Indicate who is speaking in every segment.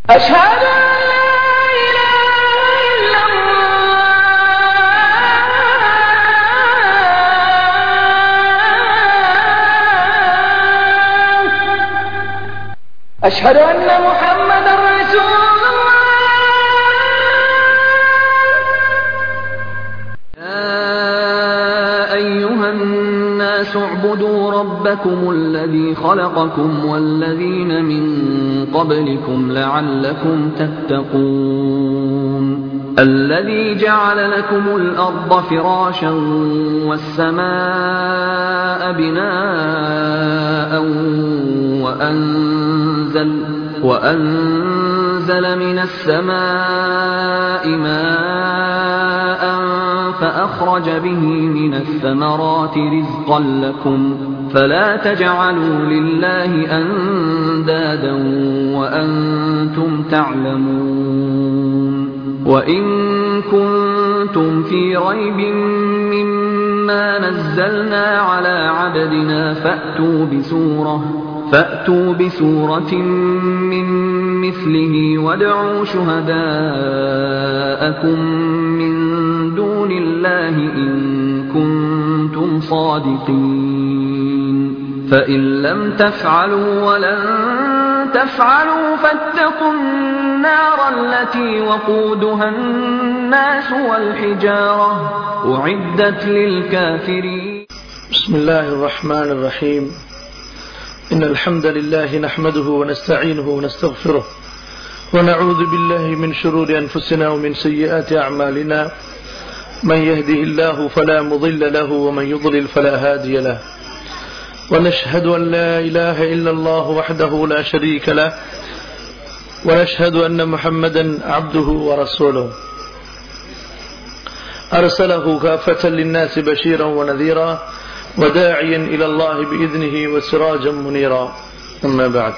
Speaker 1: أشهد أن لا إله إلا الله أشهد أن محمدا رسول الله
Speaker 2: يا أيها الناس اعبدوا ربكم الذي خلقكم والذين من قبلكم لعلكم تتقون الذي جعل لكم الأرض فراشا والسماء بناء وأنزل من السماء ماء فأخرج به من الثمرات رزقا لكم فلا تجعلوا لله أندادا وأنتم تعلمون وإن كنتم في ريب مما نزلنا على عبدنا فأتوا بسورة من مثله وادعوا شهداءكم من دون الله إن كنتم صادقين فإن لم تفعلوا ولن تفعلوا فاتقوا النار التي وقودها الناس والحجارة أعدت للكافرين.
Speaker 3: بسم الله الرحمن الرحيم. إن الحمد لله نحمده ونستعينه ونستغفره ونعوذ بالله من شرور أنفسنا ومن سيئات أعمالنا من يهده الله فلا مضل له ومن يضلل فلا هادي له ونشهد أن لا إله إلا الله وحده لا شريك له ونشهد أن محمدا عبده ورسوله أرسله كافة للناس بشيرا ونذيرا وداعيا إلى الله بإذنه وسراجا منيرا أما بعد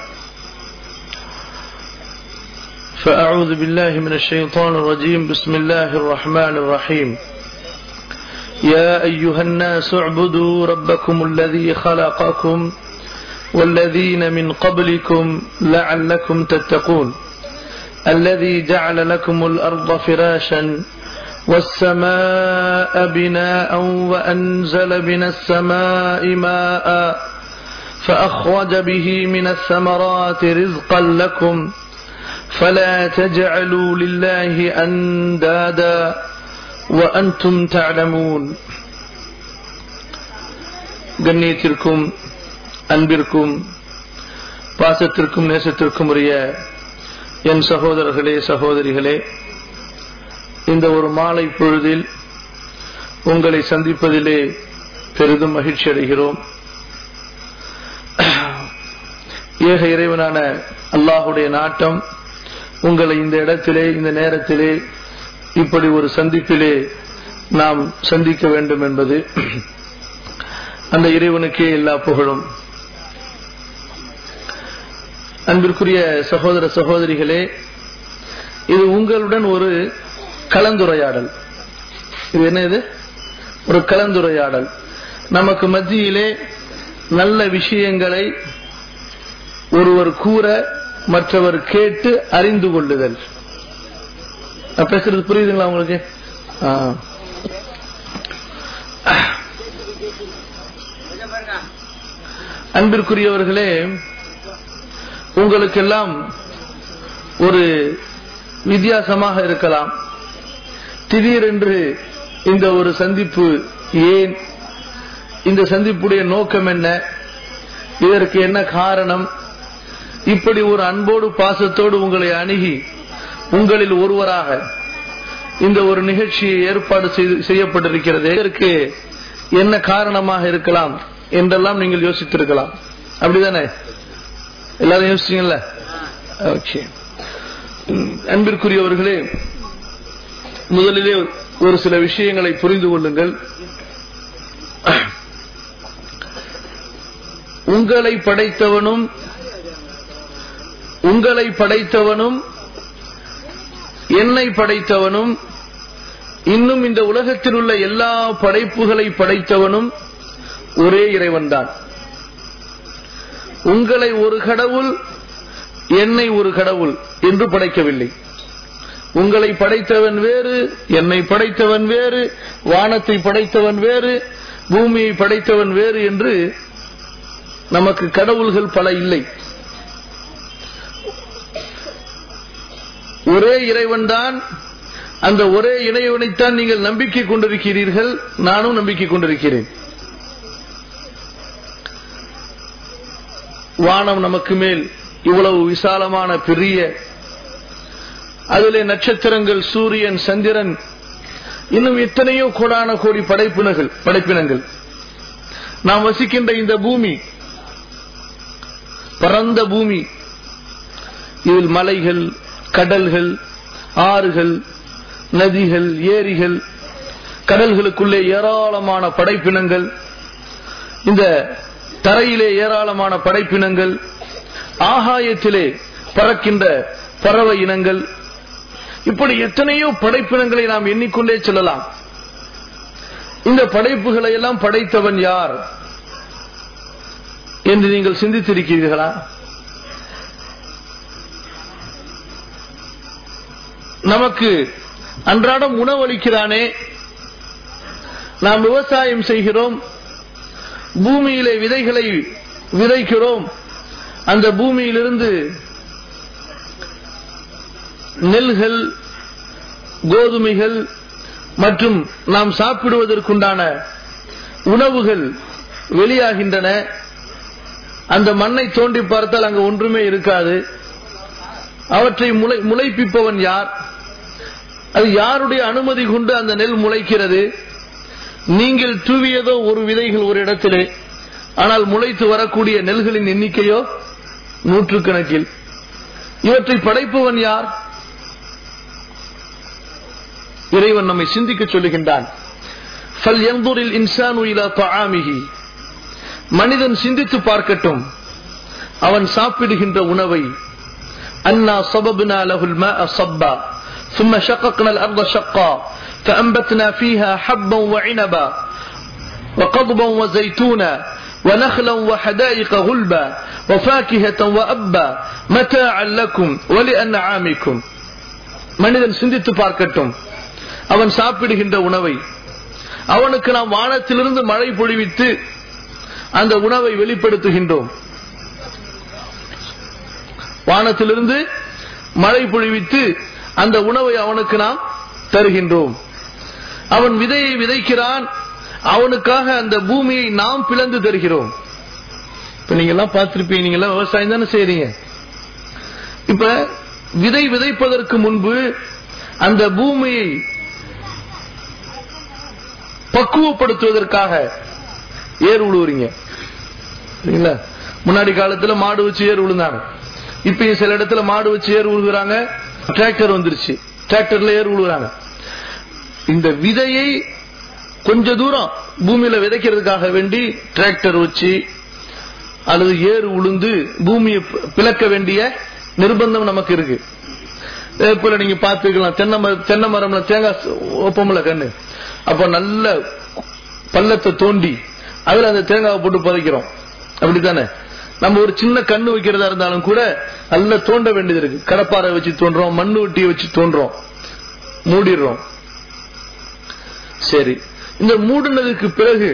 Speaker 3: فأعوذ بالله من الشيطان الرجيم. بسم الله الرحمن الرحيم. يا أيها الناس اعبدوا ربكم الذي خلقكم والذين من قبلكم لعلكم تتقون الذي جعل لكم الأرض فراشا والسماء بناء وأنزل من السماء ماء فأخرج به من الثمرات رزقا لكم فلا تجعلوا لله أندادا وأنتم تعلمون. கண்ணியத்திற்கும் அன்பிற்கும் பாசத்திற்கும் நேசத்திற்கும் உரிய என் சகோதரர்களே சகோதரிகளே, இந்த ஒரு மாலை பொழுதில் உங்களை சந்திப்பதிலே பெரிதும் மகிழ்ச்சி அடைகிறோம். ஏக இறைவனான அல்லாஹுடைய நாட்டம் உங்களை இந்த இடத்திலே இந்த நேரத்திலே இப்படி ஒரு சந்திப்பிலே நாம் சந்திக்க வேண்டும் என்பது அந்த இறைவனுக்கே எல்லா புகழும். அன்பிற்குரிய சகோதர சகோதரிகளே, இது உங்களுடன் ஒரு கலந்துரையாடல். இது என்ன? இது ஒரு கலந்துரையாடல். நமக்கு மத்தியிலே நல்ல விஷயங்களை ஒருவர் கூற மற்றவர் கேட்டு அறிந்து கொள்ளுதல். நான் பேசுறது புரியுதுங்களா உங்களுக்கு? அன்பிற்குரியவர்களே, உங்களுக்கெல்லாம் ஒரு வித்தியாசமாக இருக்கலாம். திடீரென்று இந்த ஒரு சந்திப்பு ஏன், இந்த சந்திப்புடைய நோக்கம் என்ன, இதற்கு என்ன காரணம், இப்படி ஒரு அன்போடு பாசத்தோடு உங்களை அணுகி உங்களில் ஒருவராக இந்த ஒரு நிகழ்ச்சியை ஏற்பாடு செய்யப்பட்டிருக்கிறது. இதற்கு என்ன காரணமாக இருக்கலாம் என்றெல்லாம் நீங்கள் யோசித்திருக்கலாம். அப்படிதானே? எல்லாரும் யோசிச்சீங்கல்ல? ஓகே. அன்பிற்குரியவர்களே, முதலிலே ஒரு சில விஷயங்களை புரிந்து கொள்ளுங்கள். உங்களை படைத்தவனும் என்னை படைத்தவனும் இன்னும் இந்த உலகத்தில் உள்ள எல்லா படைப்புகளை படைத்தவனும் ஒரே இறைவன் தான். உங்களை ஒரு கடவுள், என்னை ஒரு கடவுள் என்று படைக்கவில்லை. உங்களை படைத்தவன் வேறு, என்னை படைத்தவன் வேறு, வானத்தை படைத்தவன் வேறு, பூமியை படைத்தவன் வேறு என்று நமக்கு கடவுள்கள் பல இல்லை. ஒரே இறைவன் தான். அந்த ஒரே இறைவனைத்தான் நீங்கள் நம்பிக்கை கொண்டிருக்கிறீர்கள், நானும் நம்பிக்கை கொண்டிருக்கிறேன். வானம் நமக்கு மேல் இவ்வளவு விசாலமான பெரிய, அதிலே நட்சத்திரங்கள், சூரியன், சந்திரன், இன்னும் எத்தனையோ கோடான கோடி படைப்பினங்கள். நாம் வசிக்கின்ற இந்த பூமி, பரந்த பூமி, இதில் மலைகள், கடல்கள், ஆறுகள், நதிகள், ஏரிகள், கடல்களுக்குள்ளே ஏராளமான படைப்பினங்கள், இந்த தரையிலே ஏராளமான படைப்பினங்கள், ஆகாயத்திலே பறக்கின்ற பறவை இனங்கள், இப்படி எத்தனையோ படைப்பினங்களை நாம் எண்ணிக்கொண்டே செல்லலாம். இந்த படைப்புகளை எல்லாம் படைத்தவன் யார் என்று நீங்கள் சிந்தித்திருக்கிறீர்களா? நமக்கு அன்றாடம் உணவளிக்கிறானே, நாம் விவசாயம் செய்கிறோம், பூமியிலே விதைகளை விதைக்கிறோம், அந்த பூமியிலிருந்து நெல்கள், கோதுமைகள் மற்றும் நாம் சாப்பிடுவதற்குண்டான உணவுகள் வெளியாகின்றன. அந்த மண்ணை தோண்டி பார்த்தால் அங்கு ஒன்றுமே இருக்காது. அவற்றை முளைப்பிப்பவன் யார்? அது யாருடைய அனுமதி கொண்டு அந்த நெல் முளைக்கிறது? நீங்கள் தூவியதோ ஒரு விதைகள் ஒரு இடத்திலே, ஆனால் முளைத்து வரக்கூடிய நெல்களின் எண்ணிக்கையோ நூற்றுக்கணக்கில். இவற்றை படைப்பவன் யார்? இறைவன் நம்மை சிந்திக்க சொல்லுகின்றான். மனிதன் சிந்தித்து பார்க்கட்டும் அவன் சாப்பிடுகின்ற உணவை. அன்னா சபப்னா லஹுல் மாஅ ஸப்பா ثم شققنا الأرض شقا فأنبتنا فيها حبا وعنبا وقضبا وزيتونا ونخلا وحدائق غلبا وفاكهة وأبا متاعا لكم ولأنعامكم. மனிதன் சிந்தித்து பார்க்கட்டும் அவன் சாப்பிடுகின்ற உணவை. அவனுக்கு நாம் வானத்திலிருந்து மழை பொழிவித்து அந்த உணவை வெளிப்படுத்துகின்றோம். வானத்திலிருந்து மழை பொழிவித்து அந்த உணவை அவனுக்கு நாம் தருகின்றோம். அவன் விதையை விதைக்கிறான், அவனுக்காக அந்த பூமியை நாம் பிளந்து தருகிறோம். இப்ப நீங்க எல்லாம் பார்த்திருப்பீங்க, நீங்க எல்லாம் விவசாயம் தானே செய்றீங்க. இப்ப விதை விதைப்பதற்கு முன்பு அந்த பூமியை பக்குவப்படுத்துவதற்காக ஏர் உழுவுறீங்க. முன்னாடி காலத்துல மாடு வச்சு ஏர் உழுந்தாங்க. இப்ப சில இடத்துல மாடு வச்சு ஏர் உழுகுறாங்க, டிராக்டர் வந்துருச்சு, டிராக்டர்ல ஏர் உழுகுறாங்க. இந்த விதையை கொஞ்ச தூரம் பூமியில விதைக்கிறதுக்காக வேண்டி டிராக்டர் வச்சு அல்லது ஏர் உழுந்து பூமியை பிளக்க வேண்டிய நிர்பந்தம் நமக்கு இருக்கு. போல நீங்க பாத்துக்கலாம், தென்னை மரம்ல தேங்காய் ஒப்பம்ல கண்ணு, அப்ப நல்ல பள்ளத்தை தோண்டி அதுல அந்த தேங்காவை போட்டு புதைக்கிறோம். அப்படித்தானே? நம்ம ஒரு சின்ன கண்ணு வைக்கிறதா இருந்தாலும் கூட நல்லா தோண்ட வேண்டியது இருக்கு. கடப்பாறை வச்சு தோன்றோம், மண்ணு வெட்டியை வச்சு தோன்றோம், மூடிடுறோம். சரி, இந்த மூடினதுக்கு பிறகு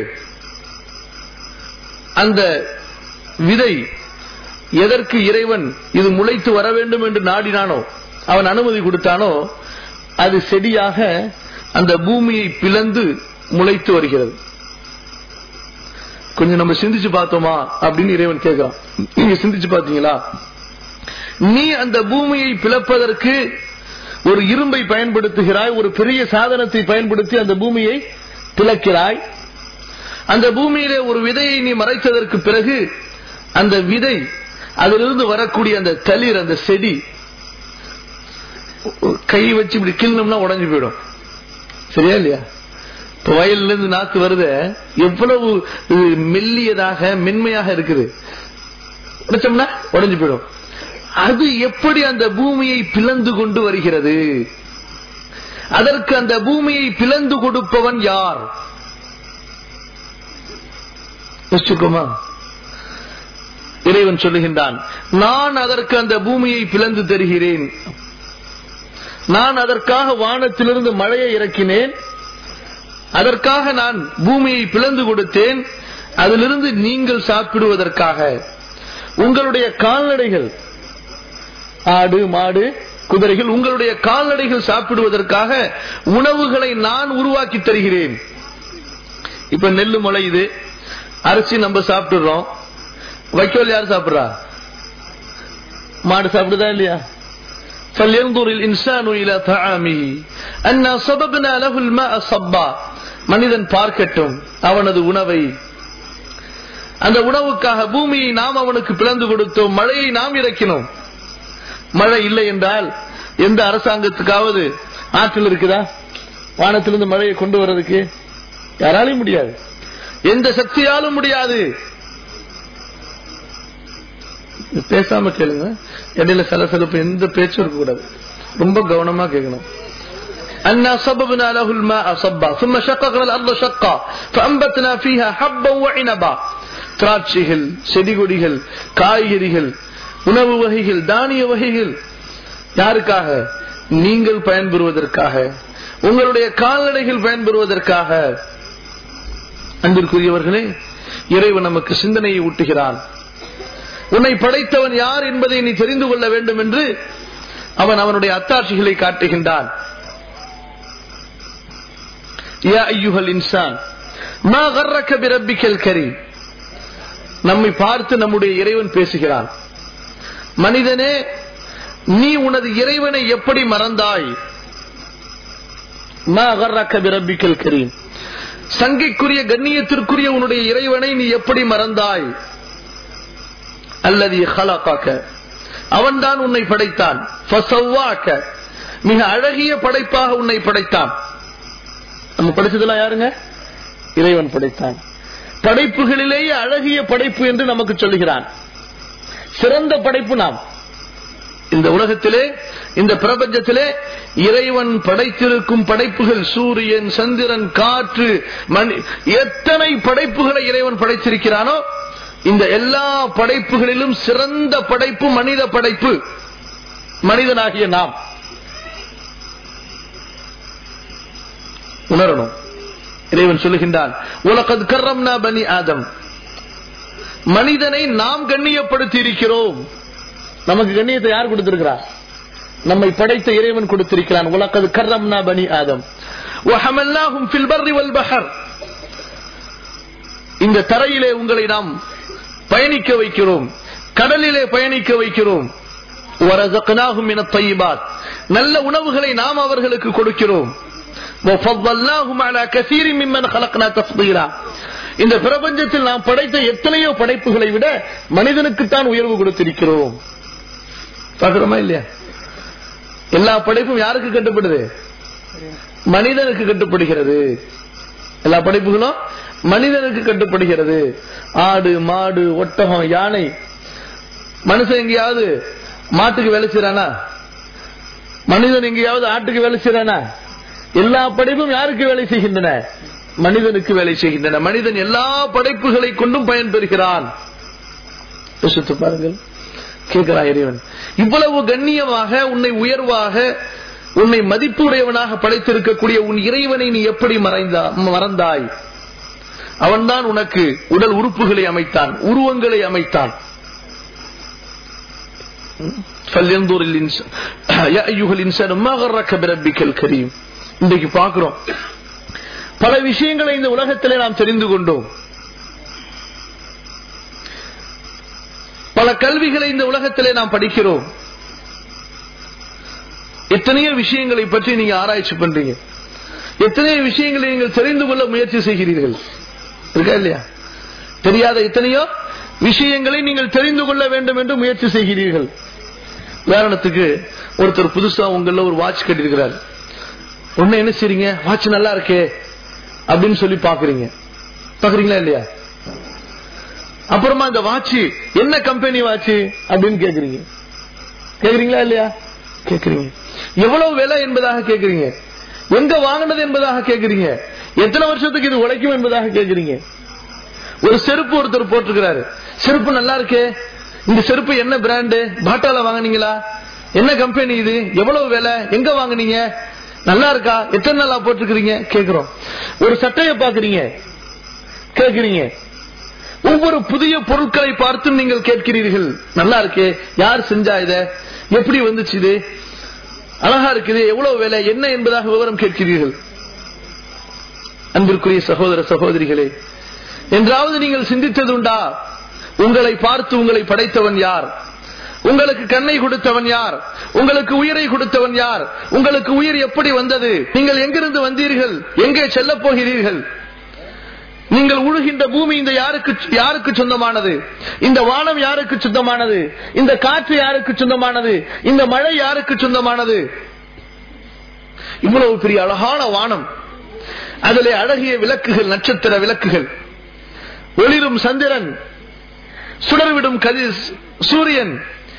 Speaker 3: அந்த விதை எதற்கு இறைவன் இது முளைத்து வர வேண்டும் என்று நாடினானோ, அவன் அனுமதி கொடுத்தானோ, அது செடியாக அந்த பூமியை பிளந்து முளைத்து வருகிறது. கொஞ்சம் நம்ம சிந்திச்சு பார்த்தோமா அப்படின்னு இறைவன் கேட்கிறான். நீங்க சிந்திச்சு பார்த்தீங்களா? நீ அந்த பூமியை பிளப்பதற்கு ஒரு இரும்பை பயன்படுத்துகிறாய், ஒரு பெரிய சாதனத்தை பயன்படுத்தி அந்த பூமியை பிளக்கிறாய். அந்த பூமியிலே ஒரு விதையை நீ மறைத்ததற்கு பிறகு அந்த விதை, அதிலிருந்து வரக்கூடிய அந்த தளிர், அந்த செடி கை வச்சு இப்படி கிள்ளணும்னா உடஞ்சு போயிடும். சரியா இல்லையா? இப்ப வயல்ல இருந்து நாத்து வருது, எவ்வளவு மெல்லியதாக மென்மையாக இருக்குது, உடைச்சோம்னா உடஞ்சு போயிடும். அது எப்படி அந்த பூமியை பிளந்து கொண்டு வருகிறது? அதற்கு அந்த பூமியை பிளந்து கொடுப்பவன் யார்? யோசிச்சுக்கோமா? இறைவன் சொல்லுகின்றான், நான் அதற்கு அந்த பூமியை பிளந்து தருகிறேன், நான் அதற்காக வானத்திலிருந்து மழையை இறக்கினேன், அதற்காக நான் பூமியை பிளந்து கொடுத்தேன், அதிலிருந்து நீங்கள் சாப்பிடுவதற்காக உங்களுடைய கால்நடைகள், ஆடு மாடு குதிரைகள், உங்களுடைய கால்நடைகள் சாப்பிடுவதற்காக உணவுகளை நான் உருவாக்கி தருகிறேன். இப்ப நெல்லு முளையுது, அரிசி நம்ம சாப்பிடுறோம், வைக்கோல் யார் சாப்பிடுறா? மாடு சாப்பிடுதா இல்லையா? فَلْيَنْظُرِ الْإِنسَانُ إِلَى طَعَامِهِ أَنَّا صَبَبْنَا لَهُ الْمَاءَ صَبًّا. மனிதன் பார்க்கட்டும் அவனது உணவை. அந்த உணவுக்காக பூமியை நாம் அவனுக்கு பிளந்து கொடுத்தோம், மழையை நாம் இறக்கினோம். மழை இல்லை என்றால் எந்த அரசாங்கத்துக்காவது ஆற்றல் இருக்குதா வானத்திலிருந்து மழையை கொண்டு வர்றதுக்கு? யாராலையும் முடியாது, எந்த சக்தியாலும் முடியாது. பேசாம கேளுங்க, இடையில சலசலப்பு எந்த பேச்சும் இருக்க கூடாது, ரொம்ப கவனமா கேட்கணும். أَنَّا صَبَبْنَا لَهُ الْمَاءَ صَبًّا ثُمَّ شَقَقْنَا الْأَرْضَ شَقًّا فَأَنبَتْنَا فِيهَا حَبًّا وَعِنَبًا. திராட்சைகள், செடி கொடிகள், காய்கறிகள், உணவு வகைகள், தானிய வகைகள் யாருக்காக? நீங்கள் பயன்பெறுவதற்காக, உங்களுடைய கால்நடைகள் பயன்பெறுவதற்காக. அன்பிற்குரியவர்களே, இறைவன் நமக்கு சிந்தனையை ஊட்டுகிறான். உன்னை படைத்தவன் யார் என்பதை நீ தெரிந்து கொள்ள வேண்டும் என்று அவன் அவனுடைய அத்தாட்சிகளை காட்டுகின்றான். யா அய்யுஹல் இன்சான் மா கர்ரக பிரப்பிக்கல் கரீம். நம்மை பார்த்து நம்முடைய இறைவன் பேசுகிறான். மனிதனே, நீ உனது இறைவனை எப்படி மறந்தாய்? மா கர்ரக பிரப்பிக்கல் கரீம். சங்கைக்குரிய கண்ணியத்திற்குரிய உன்னுடைய இறைவனை நீ எப்படி மறந்தாய்? அல்லதி ஹலகக, அவன்தான் உன்னை படைத்தான். ஃபஸவ்வாக, மிக அழகிய படைப்பாக உன்னை படைத்தான். நம்ம படிச்சதெல்லாம் யாருங்க? இறைவன் படைத்தான். படைப்புகளிலேயே அழகிய படைப்பு என்று நமக்கு சொல்லுகிறான். சிறந்த படைப்பு நாம். இந்த உலகத்திலே, இந்த பிரபஞ்சத்திலே இறைவன் படைத்திருக்கும் படைப்புகள், சூரியன், சந்திரன், காற்று, மணி, எத்தனை படைப்புகளை இறைவன் படைத்திருக்கிறானோ, இந்த எல்லா படைப்புகளிலும் சிறந்த படைப்பு மனித படைப்பு, மனிதனாகிய நாம் உணரணும். இறைவன் சொல்லுகின்றான், உலகத் கர்ரம்னா பனி ஆதம், மனிதனை நாம் கண்ணியப்படுத்தி இருக்கிறோம். நமக்கு கண்ணியத்தை யார் கொடுத்திருக்கிறார்? நம்மை படைத்த இறைவன் கொடுத்திருக்கிறான். உலகத் கர்ரம்னா பனி ஆதம் வஹமல்னாஹும் ஃபில் பர்ரி வல் பஹர். இந்த தரையிலே உங்களை நாம் பயணிக்க வைக்கிறோம், கடலிலே பயணிக்க வைக்கிறோம். வரஸக்னாஹும் மினத் தய்யிபாத், நல்ல உணவுகளை நாம் அவர்களுக்கு கொடுக்கிறோம். வஃபضல்னாஹும் அலா கஸீரின் மிம்மன் خلقنا தஃதீலா. இந்த பிரபஞ்சத்தில் நாம் படைத்த எத்தனையோ படைப்புகளை விட மனிதனுக்கு தான் உயர்வு கொடுத்திருக்கிறோம். பார்க்கிறோமா இல்லையா? எல்லா படைப்பும் யாருக்கு கட்டுப்படுது? மனிதனுக்கு கட்டுப்படுகிறது. எல்லா படைப்புகளும் மனிதனுக்கு கட்டுப்படுகிறது. ஆடு, மாடு, ஒட்டகம், யானை. மனுஷன் எங்கேயாவது மாட்டுக்கு வேலை செய்யறானா? மனிதன் எங்கேயாவது ஆட்டுக்கு வேலை செய்யறானா? எல்லா படைப்பும் யாருக்கு வேலை செய்கின்றன? மனிதனுக்கு வேலை செய்கின்றன. மனிதன் எல்லா படைப்புகளை கொண்டும் பயன்பெறுகிறான். யோசித்து பாருங்கள். கேட்கிறான் இறைவன், இவ்வளவு கண்ணியமாக, உன்னை உயர்வாக, உன்னை மதிப்பு உடையவனாக படைத்திருக்கக்கூடிய உன் இறைவனை நீ எப்படி மறந்தாய்? அவன்தான் உனக்கு உடல் உறுப்புகளை அமைத்தான், உருவங்களை அமைத்தான். இன்றைக்கு பார்க்கிறோம், பல விஷயங்களை இந்த உலகத்திலே நாம் தெரிந்து கொண்டோம். பல கல்விகளை இந்த உலகத்திலே நாம் படிக்கிறோம். எத்தனையோ விஷயங்களை பற்றி நீங்க ஆராய்ச்சி பண்றீங்க, எத்தனையோ விஷயங்களை நீங்கள் தெரிந்து கொள்ள முயற்சி செய்கிறீர்கள். இருக்கா இல்லையா? தெரியாத எத்தனையோ விஷயங்களை நீங்கள் தெரிந்து கொள்ள வேண்டும் என்று முயற்சி செய்கிறீர்கள். உதாரணத்துக்கு, ஒருத்தர் புதுசா உங்கள ஒரு வாட்ச் கட்டிருக்கிறார். ஒண்ணு என்ன செய்றீங்க? வாட்ச் நல்லா இருக்கே அப்படின்னு சொல்லி பாக்குறீங்க. பாக்குறீங்களா இல்லையா? அப்புறமா இந்த வாட்ச் என்ன கம்பெனி வாட்ச் அப்படின்னு கேக்குறீங்க. கேக்குறீங்களா இல்லையா? கேக்குறீங்க. எவ்வளவு விலை என்பதாக கேக்குறீங்க. எங்க வாங்கினது என்பதாக கேக்குறீங்க. எத்தனை வருஷத்துக்கு இது உழைக்கும் என்பதாக கேக்குறீங்க. ஒரு செருப்பு ஒருத்தர் போட்டிருக்கிறாரு, செருப்பு நல்லா இருக்கே, இந்த செருப்பு என்ன பிராண்டு, பாட்டால வாங்குனீங்களா, என்ன கம்பெனி இது, எவ்வளவு விலை, எங்க வாங்குனீங்க, நல்லா இருக்கா, எத்தனை நாளா போட்டிருக்கிறீங்க கேக்குறோம். ஒரு சட்டையை பாக்குறீங்க கேக்குறீங்க, ஒவ்வொரு புதிய பொருட்களை பார்த்து நீங்கள் கேட்கிறீர்கள், நல்லா இருக்கே, யார் செஞ்சா, இத எப்படி வந்துச்சு, இது அழகா இருக்குது, எவ்வளவு விலை என்ன என்பதாக விவரம் கேட்கிறீர்கள். அன்பிற்குரிய சகோதர சகோதரிகளே, என்றாவது நீங்கள் சிந்தித்தது உண்டா, உங்களை பார்த்து உங்களை படைத்தவன் யார், உங்களுக்கு கண்ணை கொடுத்தவன் யார், உங்களுக்கு உயிரை கொடுத்தவன் யார், உங்களுக்கு உயிர் எப்படி வந்தது, நீங்கள் எங்கிருந்து வந்தீர்கள், எங்கே செல்ல போகிறீர்கள், நீங்கள் உழுகின்ற பூமி இந்த யாருக்கு சொந்தமானது, இந்த வானம் யாருக்கு சொந்தமானது, இந்த காற்று யாருக்கு சொந்தமானது, இந்த மழை யாருக்கு சொந்தமானது. இவ்வளவு பெரிய அழகான வானம், அதிலே அழகிய விளக்குகள், நட்சத்திர விளக்குகள், ஒளிரும் சந்திரன், சுடர்விடும் கதிர் சூரியன்,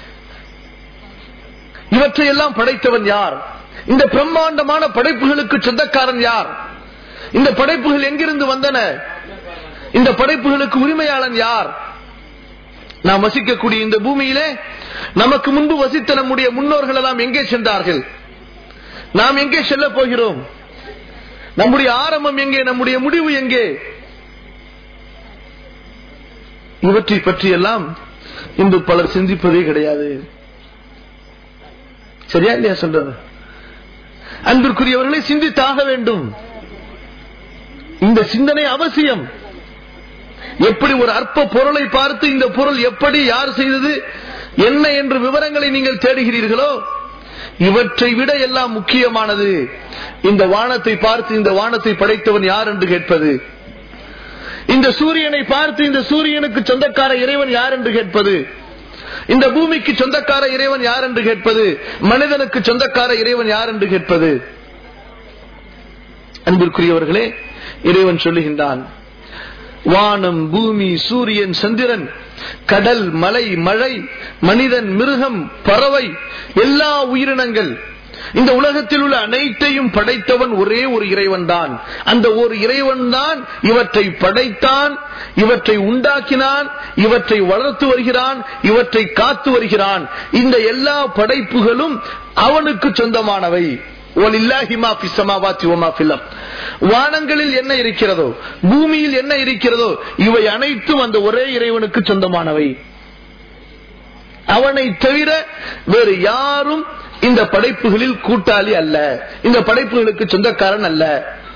Speaker 3: இவற்றையெல்லாம் படைத்தவன் யார், இந்த பிரம்மாண்டமான படைப்புகளுக்கு சொந்தக்காரன் யார், இந்த படைப்புகள் எங்கிருந்து வந்தன, இந்த படைப்புகளுக்கு உரிமையாளன் யார். நாம் வசிக்கக்கூடிய இந்த பூமியிலே நமக்கு முன்பு வசித்த நம்முடைய முன்னோர்கள் எல்லாம் எங்கே சென்றார்கள், நாம் எங்கே செல்ல போகிறோம், நம்முடைய ஆரம்பம் எங்கே, நம்முடைய முடிவு எங்கே, இவற்றை பற்றியெல்லாம் இன்று பலர் சிந்திப்பதே கிடையாது. சரியா இல்லையா சொல்றது? அன்பிற்குரியவர்களை சிந்தித்தாக வேண்டும். இந்த சிந்தனை அவசியம். எப்படி ஒரு அற்ப பொருளை பார்த்து இந்த பொருள் எப்படி, யார் செய்தது, என்ன என்று விவரங்களை நீங்கள் தேடுகிறீர்களோ, இவற்றை விட எல்லாம் முக்கியமானது இந்த வானத்தை பார்த்து இந்த வானத்தை படைத்தவன் யார் என்று கேட்பது, இந்த சூரியனை பார்த்து இந்த சூரியனுக்கு சொந்தக்கார இறைவன் யார் என்று கேட்பது, இந்த பூமிக்கு சொந்தக்கார இறைவன் யார் என்று கேட்பது, மனிதனுக்கு சொந்தக்கார இறைவன் யார் என்று கேட்பது. அன்பிற்குரியவர்களே, இறைவன் சொல்லுகின்றான், வானம், பூமி, சூரியன், சந்திரன், கடல், மலை, மழை, மனிதன், மிருகம், பறவை, எல்லா உயிரினங்கள், இந்த உலகத்தில் உள்ள அனைத்தையும் படைத்தவன் ஒரே ஒரு இறைவன் தான். அந்த ஒரு இறைவன் தான் இவற்றை படைத்தான், இவற்றை உண்டாக்கினான், இவற்றை வளர்த்து வருகிறான், இவற்றை காத்து வருகிறான். இந்த எல்லா படைப்புகளும் அவனுக்கு சொந்தமானவை. வானங்களில் என்ன இருக்கிறதோ, பூமியில் என்ன இருக்கிறதோ, இவை அனைத்தும் அந்த ஒரே இறைவனுக்கு சொந்தமானவை. அவனை தவிர வேறு யாரும் இந்த படைப்புகளில் கூட்டாளி அல்ல, இந்த படைப்புகளுக்கு சொந்தக்காரன் அல்ல.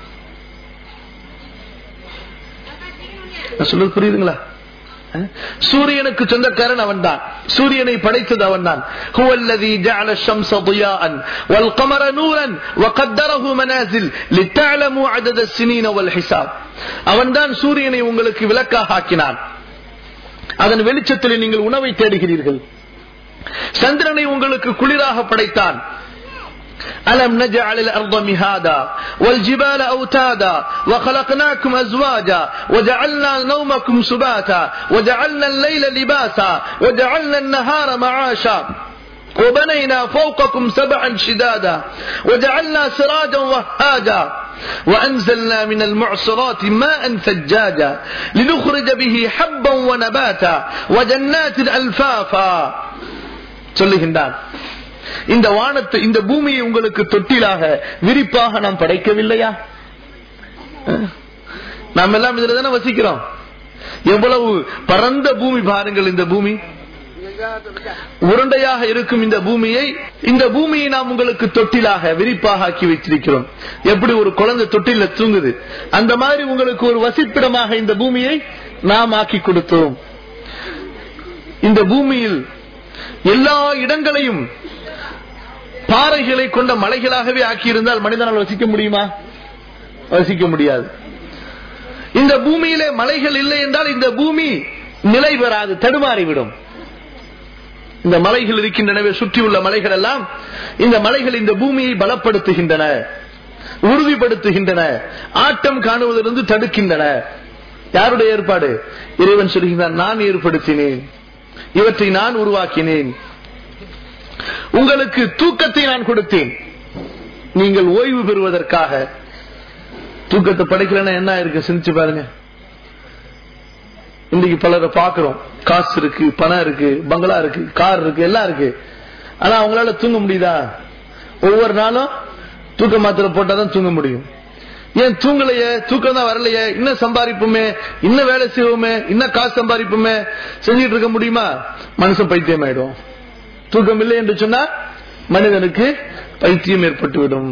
Speaker 3: சொல்ல புரியுதுங்களா? சூரியனுக்கு சொந்தக்காரன் அவன் தான், சூரியனை படைத்தது அவன் தான். ஹுவல்லதி ஜஅல ஷம்ஸ ضியாஅன் வல் கமர நூரன் வகத்தரஹு மனாசில் லிதஅலமு அடத ஸினீன வல் ஹிசாப். அவன் தான் சூரியனை உங்களுக்கு விளக்காக ஆக்கினான், அதன் வெளிச்சத்தில் நீங்கள் உணவை தேடுகிறீர்கள். சந்திரனை உங்களுக்கு குளிராக படைத்தான். ألم نجعل الأرض مهادا والجبال أوتادا وخلقناكم أزواجا وجعلنا نومكم سباتا وجعلنا الليل لباسا وجعلنا النهار معاشا وبنينا فوقكم سبعا شدادا وجعلنا سراجا وهاجا وأنزلنا من المعصرات ماء ثجاجا لنخرج به حبا ونباتا وجنات ألفافا. சொல்லுகின்றான், இந்த வானத்தை, இந்த பூமியை உங்களுக்கு தொட்டிலாக விரிப்பாக நாம் படைக்கவில்லையா? நாம் எல்லாம் இதுல தானே வசிக்கிறோம். எவ்வளவு பரந்த பூமி பாருங்கள். இந்த பூமி உருண்டையாக இருக்கும் இந்த பூமியை நாம் உங்களுக்கு தொட்டிலாக விரிப்பாக ஆக்கி வைத்திருக்கிறோம். எப்படி ஒரு குழந்தை தொட்டில தூங்குது, அந்த மாதிரி உங்களுக்கு ஒரு வசிப்பிடமாக இந்த பூமியை நாம் ஆக்கி கொடுத்தோம். இந்த பூமியில் எல்லா இடங்களையும் பாறைகளை கொண்ட மலைகளாகவே ஆக்கியிருந்தால் மனிதனால் வசிக்க முடியுமா? வசிக்க முடியாது. இந்த பூமியிலே மலைகள் இல்லை என்றால் இந்த பூமி நிலை பெறாது, தடுமாறிவிடும். இந்த மலைகள் இருக்கின்றனவே, சுற்றியுள்ள மலைகள் எல்லாம், இந்த மலைகள் இந்த பூமியை பலப்படுத்துகின்றன, உறுதிப்படுத்துகின்றன, ஆட்டம் காணுவதிலிருந்து தடுக்கின்றன. யாருடைய ஏற்பாடு? இறைவன் சொல்கிறான், நான் ஏற்படுத்தினேன், இவற்றை நான் உருவாக்கினேன். உங்களுக்கு தூக்கத்தை நான் கொடுத்தேன், நீங்கள் ஓய்வு பெறுவதற்காக. தூக்கத்தை படைக்கலன்னா என்ன இருக்கு? சிந்திச்சு பாருங்க. இன்னைக்கு பலரை பாக்குறோம், காசு இருக்கு, பணம் இருக்கு, பங்களா இருக்கு, கார் இருக்கு, எல்லாம் இருக்கு. ஆனா அவங்களால தூங்க முடியுதா? ஒவ்வொரு நாளும் தூக்க மாத்திரை போட்டாதான் தூங்க முடியும். ஏன் தூங்கலையே? தூக்கம் தான் வரலையே. இன்னும் சம்பாதிப்போமே, இன்னும் வேலை செய்வோமே, இன்னும் காசு சம்பாதிப்போமே, செஞ்சிட்டு இருக்க முடியுமா? மனுஷன் பைத்தியம் ஆயிடும். தூக்கம் இல்லை என்று சொன்னா மனிதனுக்கு பைத்தியம் ஏற்பட்டுவிடும்.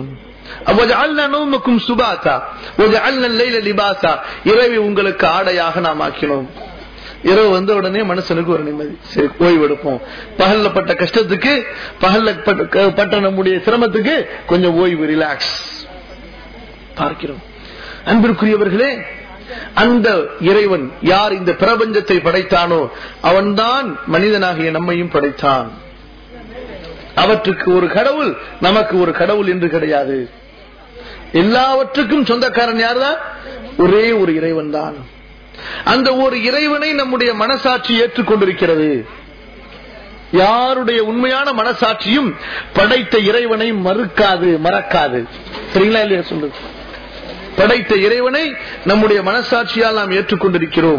Speaker 3: இரவை உங்களுக்கு ஆடையாக நாம் ஆக்கினோம். இரவு வந்த உடனே மனுஷனுக்கு ஒரு நிம்மதி, சரி ஓய்வெடுப்போம். பகல்ல பட்ட கஷ்டத்துக்கு, பகல்ல பட்ட நம்முடைய சிரமத்துக்கு கொஞ்சம் ஓய்வு, ரிலாக்ஸ் பார்க்கிறோம். அன்பிற்குரியவர்களே, அந்த இறைவன் யார் இந்த பிரபஞ்சத்தை படைத்தானோ அவன்தான் மனிதனாகிய நம்மையும் படைத்தான். அவற்றுக்கு ஒரு கடவுள், நமக்கு ஒரு கடவுள் என்று கிடையாது. எல்லாவற்றுக்கும் சொந்தக்காரன் யார்தான்? ஒரே ஒரு இறைவன் தான். அந்த ஒரு இறைவனை நம்முடைய மனசாட்சி ஏற்றுக்கொண்டிருக்கிறது. யாருடைய உண்மையான மனசாட்சியும் படைத்த இறைவனை மறுக்காது, மறக்காது. சரிங்களா இல்லையா சொல்றது? படைத்த இறைவனை நம்முடைய மனசாட்சியால் நாம் ஏற்றுக்கொண்டிருக்கிறோம்.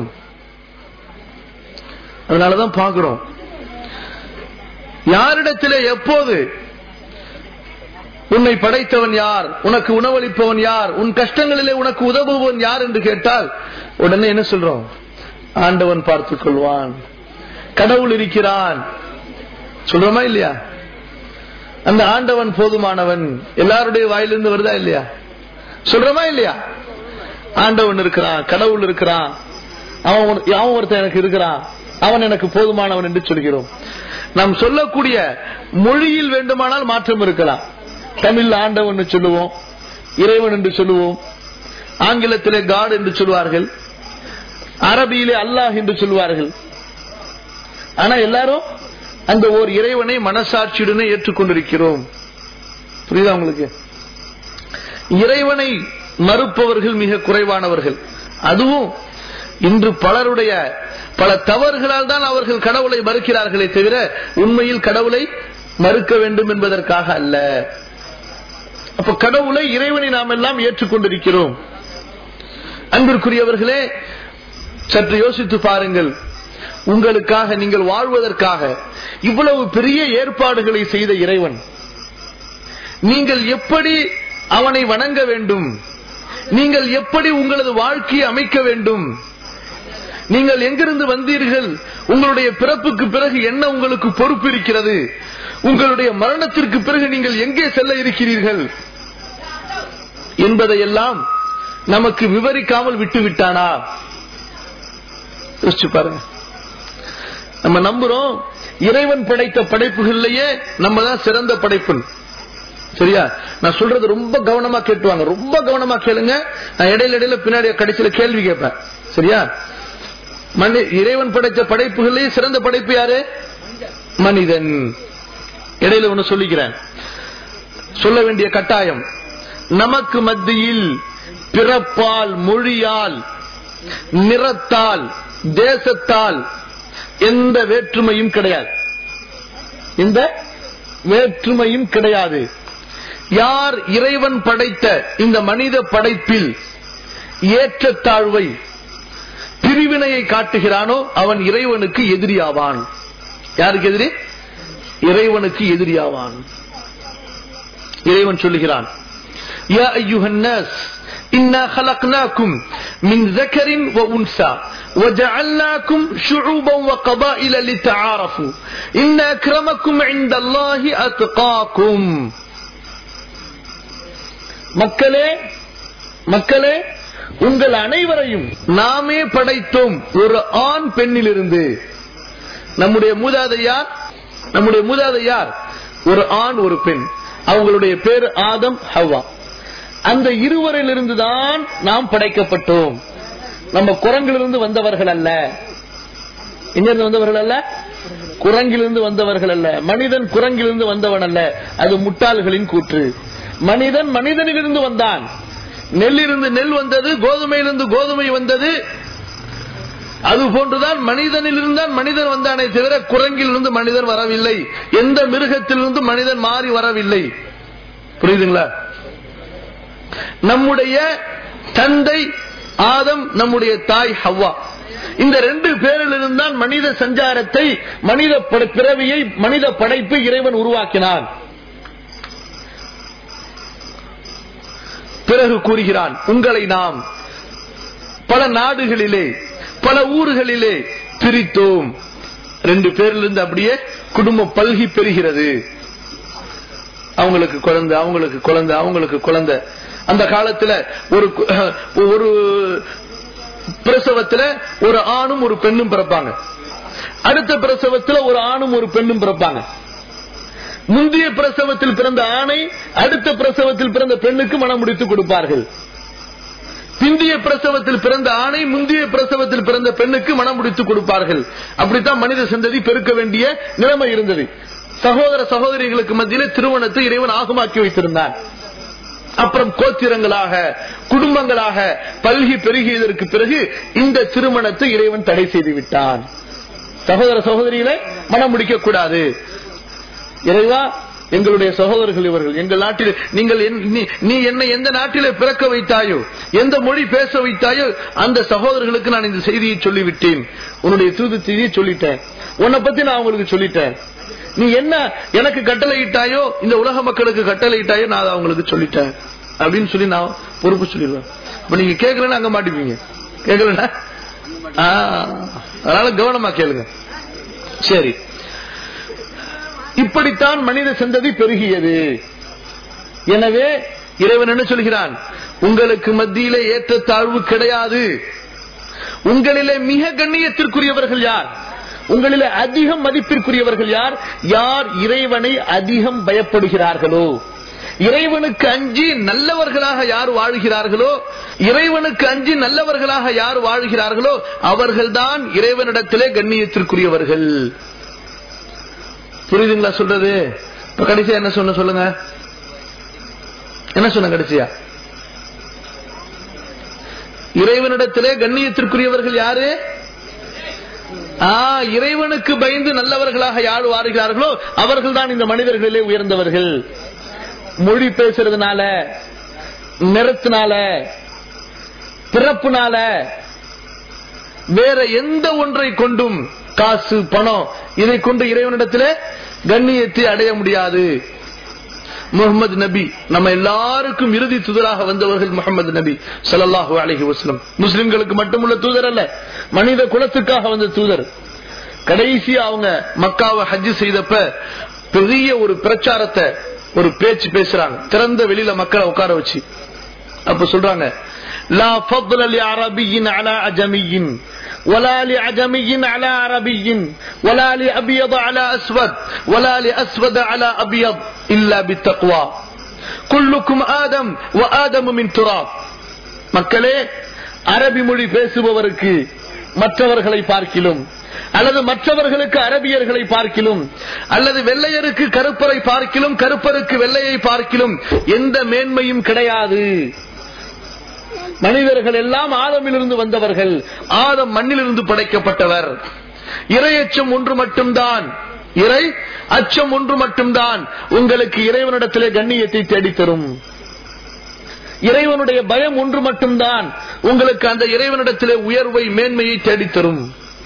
Speaker 3: அதனாலதான் பார்க்கிறோம், யாரிடத்திலே எப்போது உன்னை படைத்தவன் யார், உனக்கு உணவளிப்பவன் யார், உன் கஷ்டங்களிலே உனக்கு உதவுவன் யார் என்று கேட்டால் உடனே என்ன சொல்றோம்? ஆண்டவன் பார்த்துக் கொள்வான், கடவுள் இருக்கிறான் சொல்றோமா இல்லையா? அந்த ஆண்டவன் போதுமானவன் எல்லாருடைய வாயிலிருந்து வருதா இல்லையா? சொல்றோமா இல்லையா? ஆண்டவன் இருக்கிறான், கடவுள் இருக்கிறான், அவன் ஒருத்தன் எனக்கு இருக்கிறான், அவன் எனக்கு போதுமானவன் என்று சொல்கிறோம். நாம் சொல்லக்கூடிய மொழியில் வேண்டுமானால் மாற்றம் இருக்கலாம். தமிழ் ஆண்டவன் சொல்லுவோம், இறைவன் என்று சொல்லுவோம், ஆங்கிலத்திலே காட் என்று சொல்வார்கள், அரபியிலே அல்லாஹ் என்று சொல்வார்கள். ஆனா எல்லாரும் அந்த ஒரு இறைவனை மனசாட்சியுடனே ஏற்றுக்கொண்டிருக்கிறோம். புரியுதா உங்களுக்கு? இறைவனை மறுப்பவர்கள் மிக குறைவானவர்கள். அதுவும் இன்று பலருடைய பல தவறுகளால் தான் அவர்கள் கடவுளை மறுக்கிறார்களே தவிர உண்மையில் கடவுளை மறுக்க வேண்டும் என்பதற்காக அல்ல. அப்ப கடவுளை, இறைவனை நாம் எல்லாம் ஏற்றுக்கொண்டிருக்கிறோம். அன்பிற்குரியவர்களே, சற்று யோசித்து பாருங்கள். உங்களுக்காக, நீங்கள் வாழ்வதற்காக இவ்வளவு பெரிய ஏற்பாடுகளை செய்த இறைவன், நீங்கள் எப்படி அவனை வணங்க வேண்டும், நீங்கள் எப்படி உங்களது வாழ்க்கையை அமைக்க வேண்டும், நீங்கள் எங்கிருந்து வந்தீர்கள், உங்களுடைய பிறப்புக்கு பிறகு என்ன உங்களுக்கு பொறுப்பு இருக்கிறது, உங்களுடைய மரணத்திற்கு பிறகு நீங்கள் எங்கே செல்ல இருக்கிறீர்கள் என்பதையெல்லாம் நமக்கு விவரிக்காமல் விட்டுவிட்டானா? யோசிச்சு பாருங்க. நம்ம நம்புறோம் இறைவன் படைத்த படைப்புகளிலேயே நம்ம தான் சிறந்த படைப்பு. சரியா? நான் சொல்றது ரொம்ப கவனமா கேட்டுவாங்க, ரொம்ப கவனமா கேளுங்க. நான் இடையில பின்னாடி கடைசியில கேள்வி கேட்பேன். சரியா? இறைவன் படைத்த படைப்புகளிலேயே சிறந்த படைப்பு யாரு? மனிதன். இடையில ஒண்ணு சொல்லிக்கிறேன், சொல்ல வேண்டிய கட்டாயம். நமக்கு மத்தியில் பிறப்பால், மொழியால், நிறத்தால், தேசத்தால் எந்த வேற்றுமையும் கிடையாது. எந்த வேற்றுமையும் கிடையாது. யார் இறைவன் படைத்த இந்த மனித படைப்பில் ஏற்றத்தாழ்வை, பிரிவினையை காட்டுகிறானோ அவன் இறைவனுக்கு எதிரியாவான். யாருக்கு எதிரி? இறைவனுக்கு எதிரியாவான். இறைவன் சொல்லுகிறான், யா அய்யுஹன் நாஸ் இன்னா خلقناكم من ذكر وانثى وجعلناكم شعوبا وقبائل لتعارفوا ان اكرمكم عند الله اتقاكم. மக்களே, உங்கள் அனைவரையும் நாமே படைத்தோம் ஒரு ஆண் பெண்ணிலிருந்து. நம்முடைய மூதாதையார் ஒரு ஆண் ஒரு பெண். அவங்களுடைய பேர் ஆதம், ஹவ்வா. அந்த இருவரிலிருந்து தான் நாம் படைக்கப்பட்டோம். நம்ம குரங்கிலிருந்து வந்தவர்கள் அல்ல. எங்கிருந்து வந்தவர்கள் அல்ல? குரங்கிலிருந்து வந்தவர்கள் அல்ல. மனிதன் குரங்கிலிருந்து வந்தவன் அல்ல. அது முட்டாள்களின் கூற்று. மனிதன் மனிதனிலிருந்து வந்தான். நெல்லிருந்து நெல் வந்தது, கோதுமையிலிருந்து கோதுமை வந்தது. அது போன்றுதான் மனிதனிலிருந்து தான் மனிதன் வந்தானே தவிர குரங்கிலிருந்து மனிதன் வரவில்லை. எந்த மிருகத்திலிருந்து மனிதன் மாறி வரவில்லை. புரியுதுங்களா? நம்முடைய தந்தை ஆதம், நம்முடைய தாய் ஹவ்வா. இந்த 2 பேரிலிருந்து தான் மனித சஞ்சாரத்தை, மனித பிறவியை, மனித படைப்பு இறைவன் உருவாக்கினான். பிறகு கூறுகிறான், உங்களை நாம் பல நாடுகளிலே, பல ஊர்களிலே பிரித்தோம். 2 பேரிலிருந்து அப்படியே குடும்பம் பல்கி பெறுகிறது. அவங்களுக்கு குழந்தை, அவங்களுக்கு குழந்தை, அவங்களுக்கு குழந்தை. அந்த காலத்துல ஒரு பிரசவத்துல ஒரு ஆணும் ஒரு பெண்ணும் பிறப்பாங்க. அடுத்த பிரசவத்துல ஒரு ஆணும் ஒரு பெண்ணும் பிறப்பாங்க. முந்தைய பிரசவத்தில் பிறந்த ஆணை அடுத்த பிரசவத்தில் பிறந்த பெண்ணுக்கு மனம் முடித்து கொடுப்பார்கள். பிந்திய பிரசவத்தில் பிறந்த ஆணை முந்தைய பிரசவத்தில் பிறந்த பெண்ணுக்கு மனம் முடித்து கொடுப்பார்கள். அப்படித்தான் மனித சந்ததி பெருக்க வேண்டிய நிலைமை இருந்தது. சகோதர சகோதரிகளுக்கு மத்தியிலே திருமணத்தை இறைவன் ஆகமாக்கி வைத்திருந்தான். அப்புறம் கோத்திரங்களாக, குடும்பங்களாக பல்கி பெருகியதற்கு பிறகு இந்த திருமணத்தை இறைவன் தடை செய்து விட்டான். சகோதர சகோதரிகளை மனம் முடிக்க கூடாது. இறைவா, எங்களுடைய சகோதரர்கள் இவர்கள், எங்கள் நாட்டில் நீ என்னை எந்த நாட்டிலே பிறக்க வைத்தாயோ, எந்த மொழி பேச வைத்தாயோ, அந்த சகோதரர்களுக்கு நான் இந்த செய்தியை சொல்லிவிட்டேன். உன்னுடைய தூது செய்தியை சொல்லிட்டேன். உன்னை பத்தி நான் அவங்களுக்கு சொல்லிட்டேன். நீ என்ன எனக்கு கட்டளை இட்டாயோ, இந்த உலக மக்களுக்கு கட்டளை இட்டாயோ, நான் அதை அவங்களுக்கு சொல்லிட்டேன் அப்படின்னு சொல்லி நான் பொறுப்பு சொல்லிடுவேன். இப்ப நீங்க கேட்கலன்னா அங்க மாட்டிப்பீங்க. கேட்கலன்னா அதனால கவனமா கேளுங்க. சரி, இப்படித்தான் மனித சந்ததி பெருகியது. எனவே இறைவன் என்ன சொல்கிறான்? உங்களுக்கு மத்தியிலே ஏற்றத்தாழ்வு கிடையாது. உங்களிலே மிக கண்ணியத்திற்குரியவர்கள் யார்? உங்களிலே அதிகம் மதிப்பிற்குரியவர்கள் யார்? யார் இறைவனை அதிகம் பயப்படுகிறார்களோ, இறைவனுக்கு அஞ்சி நல்லவர்களாக யார் வாழ்கிறார்களோ, இறைவனுக்கு அஞ்சி நல்லவர்களாக யார் வாழ்கிறார்களோ அவர்கள்தான் இறைவனிடத்திலே கண்ணியத்திற்குரியவர்கள். புரியுதுங்களா சொல்றது? இப்ப கடைசியா என்ன சொன்ன சொல்லுங்க, என்ன சொன்ன கடைசியா? இறைவனிடத்திலே கண்ணியத்திற்குரியவர்கள் யாரு? இறைவனுக்கு பயந்து நல்லவர்களாக யார் வாழ்கிறார்களோ அவர்கள் தான் இந்த மனிதர்களிலே உயர்ந்தவர்கள். மொழி பேசுறதுனால, நிறத்தினால, பிறப்புனால, வேற எந்த ஒன்றை கொண்டும், காசு பணம் இதை கொண்டு இறைவனிடத்திலே கண்ணியத்தை அடைய முடியாது. முஹம்மது நபி நம்ம எல்லாருக்கும் இறுதி தூதராக வந்தவர்கள் முஹம்மது நபி ஸல்லல்லாஹு அலைஹி வஸல்லம். முஸ்லிம்களுக்கு மட்டுமுள்ள தூதர் அல்ல, மனித குலத்துக்காக வந்த தூதர். கடைசியா அவங்க மக்காவை ஹஜ் செய்தப்ப பெரிய ஒரு பிரச்சாரத்தை, ஒரு பேச்சு பேசுறாங்க, திறந்த வெளியில மக்களை உட்கார வச்சு. அப்ப சொல்றாங்க, லா ஃபضل لعربي على عجمي ولا لعجمي على عربي ولا لأبيض على أسود ولا لأسود على أبيض إلا بالتقوى كلكم آدم وآدم من تراب. மக்களே, அரபி மொழி பேசுபவருக்கு மற்றவர்களை பார்க்கிலும், அல்லது மற்றவர்களுக்கு அரபியர்களை பார்க்கிலும், அல்லது வெள்ளையருக்கு கருப்பரை பார்க்கிலும், கருப்பருக்கு வெள்ளையை பார்க்கிலும் எந்த மேன்மையும் கிடையாது. மனிதர்கள் எல்லாம் ஆதமிலிருந்து வந்தவர்கள். ஆதம் மண்ணிலிருந்து படைக்கப்பட்டவர். இறை அச்சம் ஒன்று மட்டும்தான், இறை அச்சம் ஒன்று மட்டும்தான் உங்களுக்கு இறைவனிடத்திலே கண்ணியத்தை தேடித்தரும். இறைவனுடைய பயம் ஒன்று மட்டும்தான் உங்களுக்கு அந்த இறைவனிடத்திலே உயர்வை, மேன்மையை தேடித்தரும்.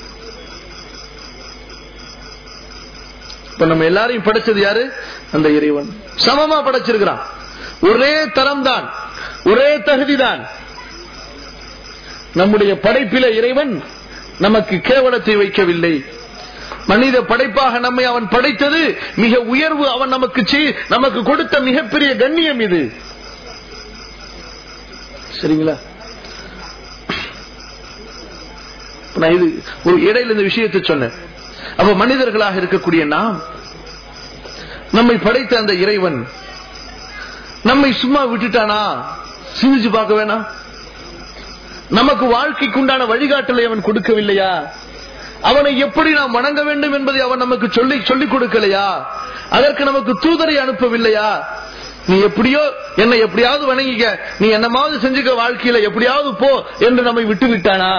Speaker 3: இப்ப நம்ம எல்லாரையும் படைச்சது யாரு? அந்த இறைவன். சமமா படைச்சிருக்கிறான். ஒரே தரம் தான், ஒரே தகுதிதான். நம்முடைய படைப்பில இறைவன் நமக்கு கேவலத்தை வைக்கவில்லை. மனித படைப்பாக நம்மை அவன் படைத்தது மிக உயர்வு. அவன் நமக்கு கொடுத்த மிகப்பெரிய கண்ணியம் இது. சரிங்களா? நான் இது ஒரு இடையில இந்த விஷயத்தை சொன்னேன். அப்ப மனிதர்களாக இருக்கக்கூடிய நாம், நம்மை படைத்த அந்த இறைவன் நம்மை சும்மா விட்டுட்டானா? சிந்திச்சு பார்க்க வேணாம்? நமக்கு வாழ்க்கைக்குண்டான வழிகாட்டலை அவன் கொடுக்கவில்லையா? அவனை எப்படி நாம் வணங்க வேண்டும் என்பதை அவன் நமக்கு சொல்லிக் கொடுக்கலையா? அதற்கு நமக்கு தூதரை அனுப்பவில்லையா? நீ எப்படியோ என்னை எப்படியாவது வணங்கிக்க, நீ என்னமாவது செஞ்சுக்க, வாழ்க்கையில எப்படியாவது போ என்று நம்மை விட்டு விட்டானா?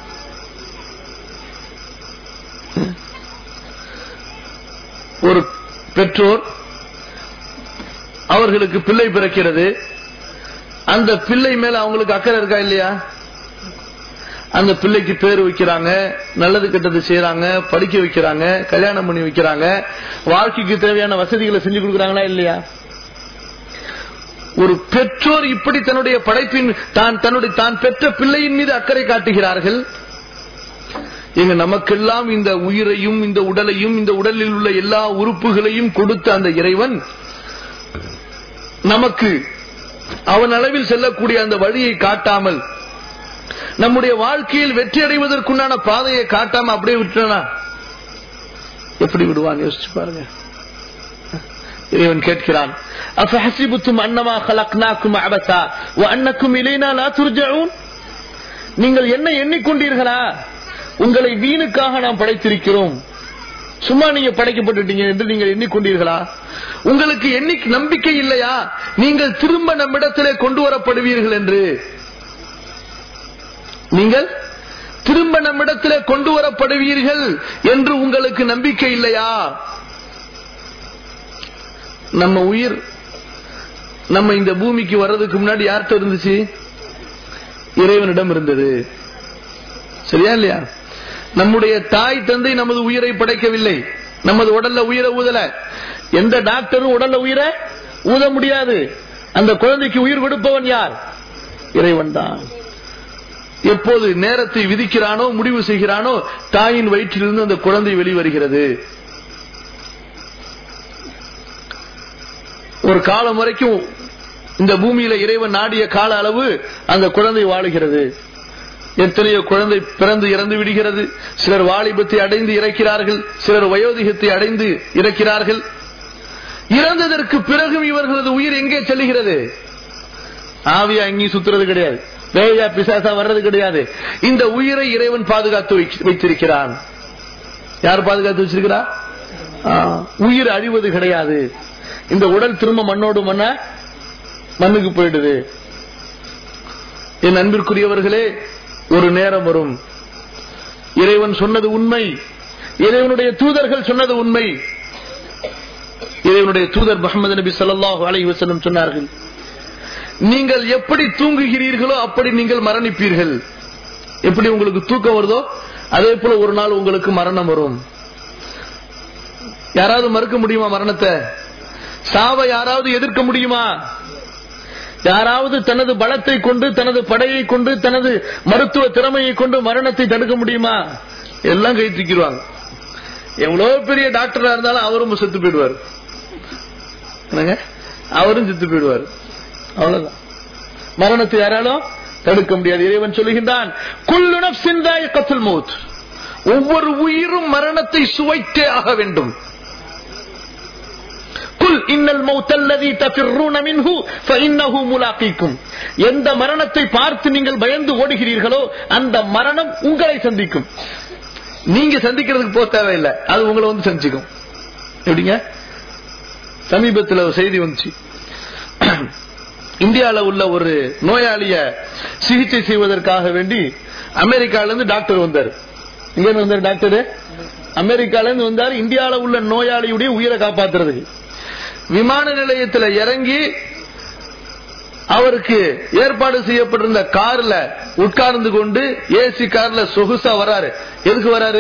Speaker 3: ஒரு பெற்றோர், அவர்களுக்கு பிள்ளை பிறக்கிறது. அந்த பிள்ளை மேல அவங்களுக்கு அக்கறை இருக்கா இல்லையா? அந்த பிள்ளைக்கு பேர் வைக்கிறாங்க, நல்லது கெட்டது செய்யறாங்க, படிக்க வைக்கிறாங்க, கல்யாணம் பண்ணி வைக்கிறாங்க, வாழ்க்கைக்கு தேவையான வசதிகளை செஞ்சு கொடுக்கறாங்களா இல்லையா? ஒரு பெற்றோர் இப்படி தன்னுடைய படைப்பின் தான் பெற்ற பிள்ளையின் மீது அக்கறை காட்டுகிறார்கள். எங்க நமக்கெல்லாம் இந்த உயிரையும் இந்த உடலையும் இந்த உடலில் உள்ள எல்லா உறுப்புகளையும் கொடுத்த அந்த இறைவன் நமக்கு அவன் அளவில் செல்லக்கூடிய அந்த வழியை காட்டாமல், நம்முடைய வாழ்க்கையில் வெற்றி அடைவதற்குண்டான பாதையை காட்டாம அப்படியே விட்டுனா எப்படி விடுவான்? யோசிச்சு பாருங்க. இறைவன் கேட்கிறான், அஃபஹஸிபுத்தும் அன்னமா ഖலக்னாகும் அபஸா வ அன்னக்கும் இலைனா லா துர்ஜஊன். நீங்கள் என்ன எண்ணிக்கொண்டீர்களா? உங்களை வீணுக்காக நாம் படைத்திருக்கிறோம், சும்மா நீங்க படைக்கப்பட்டுட்டீங்க என்று நீங்கள் எண்ணிக்கொண்டீர்களா? உங்களுக்கு நம்பிக்கை இல்லையா நீங்கள் திரும்ப நம்மிடத்திலே கொண்டு வரப்படுவீர்கள் என்று? நீங்கள் திரும்ப நம்மிடத்திலே கொண்டு வரப்படுவீர்கள் என்று உங்களுக்கு நம்பிக்கை இல்லையா? நம்ம உயிர் நம்ம இந்த பூமிக்கு வர்றதுக்கு முன்னாடி யார்கிட்ட இருந்துச்சு? இறைவனிடம் இருந்தது. சரியா இல்லையா? நம்முடைய தாய் தந்தை நமது உயிரை படைக்கவில்லை, நமது உடல்ல உயிரை ஊதல. எந்த டாக்டரும் உடல்ல உயிரை ஊத முடியாது. அந்த குழந்தைக்கு உயிர் கொடுப்பவன் யார்? இறைவன் தான். எப்போது நேரத்தை விதிக்கிறானோ, முடிவு செய்கிறானோ, தாயின் வயிற்றிலிருந்து அந்த குழந்தை வெளிவருகிறது. ஒரு காலம் வரைக்கும் இந்த பூமியில இறைவன் நாடிய கால அளவு அந்த குழந்தை வாழுகிறது. எத்தனையோ குழந்தை பிறந்து இறந்து விடுகிறது. சிலர் வாலிபத்தை அடைந்து இறக்கிறார்கள், சிலர் வயோதிகத்தை அடைந்து இறக்கிறார்கள். இறந்ததற்கு பிறகும் இவர்களது உயிர் எங்கே செல்லுகிறது? ஆவியா எங்கேயும் சுத்துறது கிடையாது, பேயா பிசாசா வர்றது கிடையாது. இந்த உயிரை இறைவன் பாதுகாத்து வைத்திருக்கிறான். யார் பாதுகாத்து வச்சிருக்கிறா? உயிர் அழிவது கிடையாது. இந்த உடல் திரும்ப மண்ணோடு மண்ணுக்கு போயிடுது. என் அன்பிற்குரியவர்களே, ஒரு நேரம் வரும், இறைவன் சொன்னது உண்மை, இறைவனுடைய தூதர்கள் சொன்னது உண்மை. இறைவனுடைய தூதர் முஹம்மது நபி ஸல்லல்லாஹு அலைஹி வஸல்லம் சொன்னார்கள், நீங்கள் எப்படி தூங்குகிறீர்களோ அப்படி நீங்கள் மரணிப்பீர்கள். எப்படி உங்களுக்கு தூக்கம் வருதோ அதே போல ஒரு நாள் உங்களுக்கு மரணம் வரும். யாராவது மறுக்க முடியுமா மரணத்தை? சாவை யாராவது எதிர்க்க முடியுமா? யாராவது தனது பலத்தை கொண்டு, தனது படையை கொண்டு, தனது மருத்துவ திறமையை கொண்டு மரணத்தை தடுக்க முடியுமா? எல்லாம் கை தூக்கிடுவாங்க. எவ்வளவு பெரிய டாக்டரா இருந்தாலும் அவரும் செத்து போயிடுவார், அவரும் செத்து போயிடுவார். அவ்வளவுதான். மரணத்தை யாராலும் தடுக்க முடியாது. இறைவன் சொல்லுகின்றான், குல்லு நஃப்ஸின் தாயிகத்துல் மௌத், ஒவ்வொரு உயிரும் மரணத்தை சுவைத்தே ஆக வேண்டும். எந்த மரணத்தை பார்த்து நீங்கள் பயந்து ஓடுகிறீர்களோ அந்த மரணம் உங்களை சந்திக்கும். நீங்க சந்திக்கிறதுக்கு போக தேவையில்லை, அது உங்களை வந்து சந்திக்கும். எப்படிங்க? சமீபத்தில் ஒரு செய்தி வந்துச்சு. இந்தியாவில் உள்ள ஒரு நோயாளிய சிகிச்சை செய்வதற்காக வேண்டி அமெரிக்கால இருந்து டாக்டர் வந்தார். இங்க இருந்து வந்தார் டாக்டர், அமெரிக்கால இருந்து வந்தார். இந்தியாவில் உள்ள நோயாளியுடைய உயிரை காப்பாற்றுறதுக்கு விமான நிலையத்தில் இறங்கி அவருக்கு ஏற்பாடு செய்யப்பட்டிருந்த கார்ல உட்கார்ந்து கொண்டு ஏசி கார்ல சொகுசா வராரு. எதுக்கு வராரு?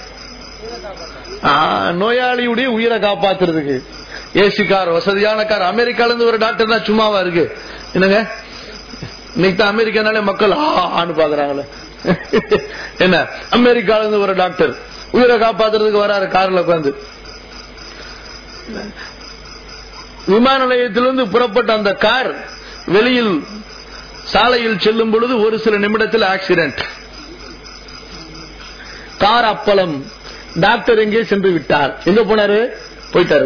Speaker 3: நோயாளியுடைய உயிரை காப்பாத்துறதுக்கு. ஏசி கார், வசதியான கார். அமெரிக்கால இருந்து ஒரு டாக்டர் தான் சும்மாவா இருக்கு? என்னங்க, இன்னைக்கு தான் அமெரிக்கானாலே மக்கள் ஆன்னு பாக்குறாங்களே. என்ன, அமெரிக்கால இருந்து ஒரு டாக்டர் உயிரை காப்பாத்துறதுக்கு வராரு கார்ல உட்கார்ந்து. விமான நிலையத்திலிருந்து புறப்பட்ட அந்த கார் வெளியில் சாலையில் செல்லும் பொழுது ஒரு சில நிமிடத்தில் ஆக்சிடென்ட். கார் அப்பளம். டாக்டர் எங்கே சென்று விட்டார். எங்க போனாரு? போயிட்டாரு.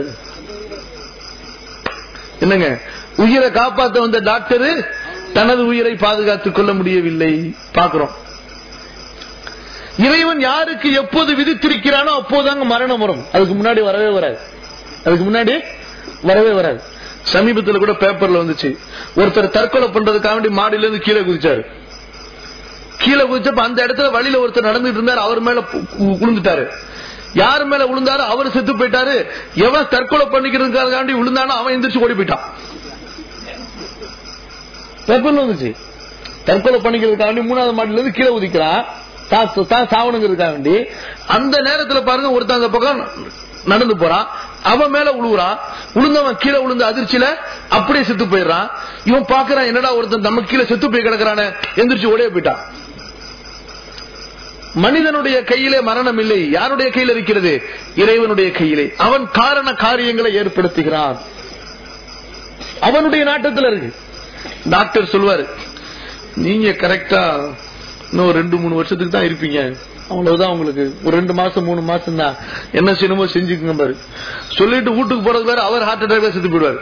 Speaker 3: என்னங்க, உயிரை காப்பாற்ற வந்த டாக்டர் தனது உயிரை பாதுகாத்துக் கொள்ள முடியவில்லை. பாக்குறோம். இறைவன் யாருக்கு எப்போது விதித்திருக்கிறானோ அப்போதாங்க மரணம் வரும். அதுக்கு முன்னாடி வரவே வராது. அதுக்கு முன்னாடி வரவே வராது. சமீபத்தில் கூட பேப்பர்ல வந்துச்சு, ஒருத்தர் தற்கொலை பண்றதுக்காக வேண்டி மாடியில இருந்து கீழே குதிச்சாரு. கீழே குதிச்சப்ப அந்த இடத்துல வழியில ஒருத்தர் நடந்துட்டு இருந்தார், அவர் மேல விழுந்துட்டாரு. யார் மேல விழுந்தாரு? அவர் செத்து போயிட்டாரு. எவன் தற்கொலை பண்ணிக்கிறதுக்காக வேண்டி விழுந்தானோ அவன் எந்திரிச்சு ஓடி போயிட்டான். பேப்பர்ல வந்துச்சு. தற்கொலை பண்ணிக்கிறதுக்காக வேண்டி 3வது மாடில இருந்து கீழே குதிக்கிறான், சாவணுங்கிறதுக்காக வேண்டி. அந்த நேரத்துல பாருங்க ஒருத்தன் அந்த பக்கம் நடந்து போறான், அவன் மேல விழுவுறான், விழுந்தவன் கீழே விழுந்த அதிர்ச்சியில அப்படியே செத்து போயிடுறான். இவன் பாக்குறான், என்னடா ஒருத்தன் நம்ம கீழே செத்து போய் கிடக்குறான, எந்திரிச்சு ஓடியே போயிட்டான். மனிதனுடைய கையிலே மரணம் இல்லை, யாருடைய கையில் இருக்கிறது? இறைவனுடைய கையிலே. அவன் காரண காரியங்களை ஏற்படுத்துகிறான், அவனுடைய நாட்டத்தில் இருக்கு. டாக்டர் சொல்வாரு, நீங்க கரெக்டா இன்னும் 2-3 வருஷத்துக்கு தான் இருப்பீங்க, அவ்வளவுதான், உங்களுக்கு ஒரு 2 மாசம் 3 மாசம் தான், என்ன செய்யணுமோ செஞ்சுக்குங்க பாரு சொல்லிட்டு வீட்டுக்கு போறது வேற. அவர் ஹார்ட் அட்டாக்ல செத்து போயிடுவார்.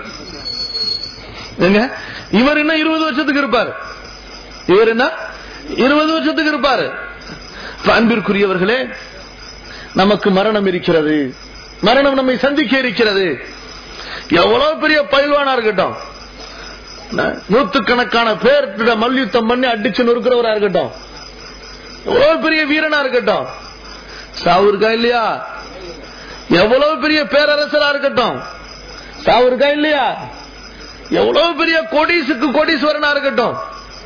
Speaker 3: இவர் என்ன 20 வருஷத்துக்கு இருப்பார், இவர் என்ன 20 வருஷத்துக்கு இருப்பாரு. அன்பிற்குரியவர்களே, நமக்கு மரணம் இருக்கிறது, மரணம் நம்மை சந்திக்க இருக்கிறது. எவ்வளவு பெரிய பயில்வானா இருக்கட்டும், 100கணக்கான பேர் மல்யுத்தம் பண்ணி அடிச்சு நொறுக்கிறவரா இருக்கட்டும், எவ்வளவு பெரிய வீரனா இருக்கட்டும், சாவு இருக்கா இல்லையா? எவ்வளவு பெரிய பேரரசரா இருக்கட்டும், சாவு இருக்கா இல்லையா? எவ்வளவு பெரிய கோடீஸ்வரனா இருக்கட்டும்,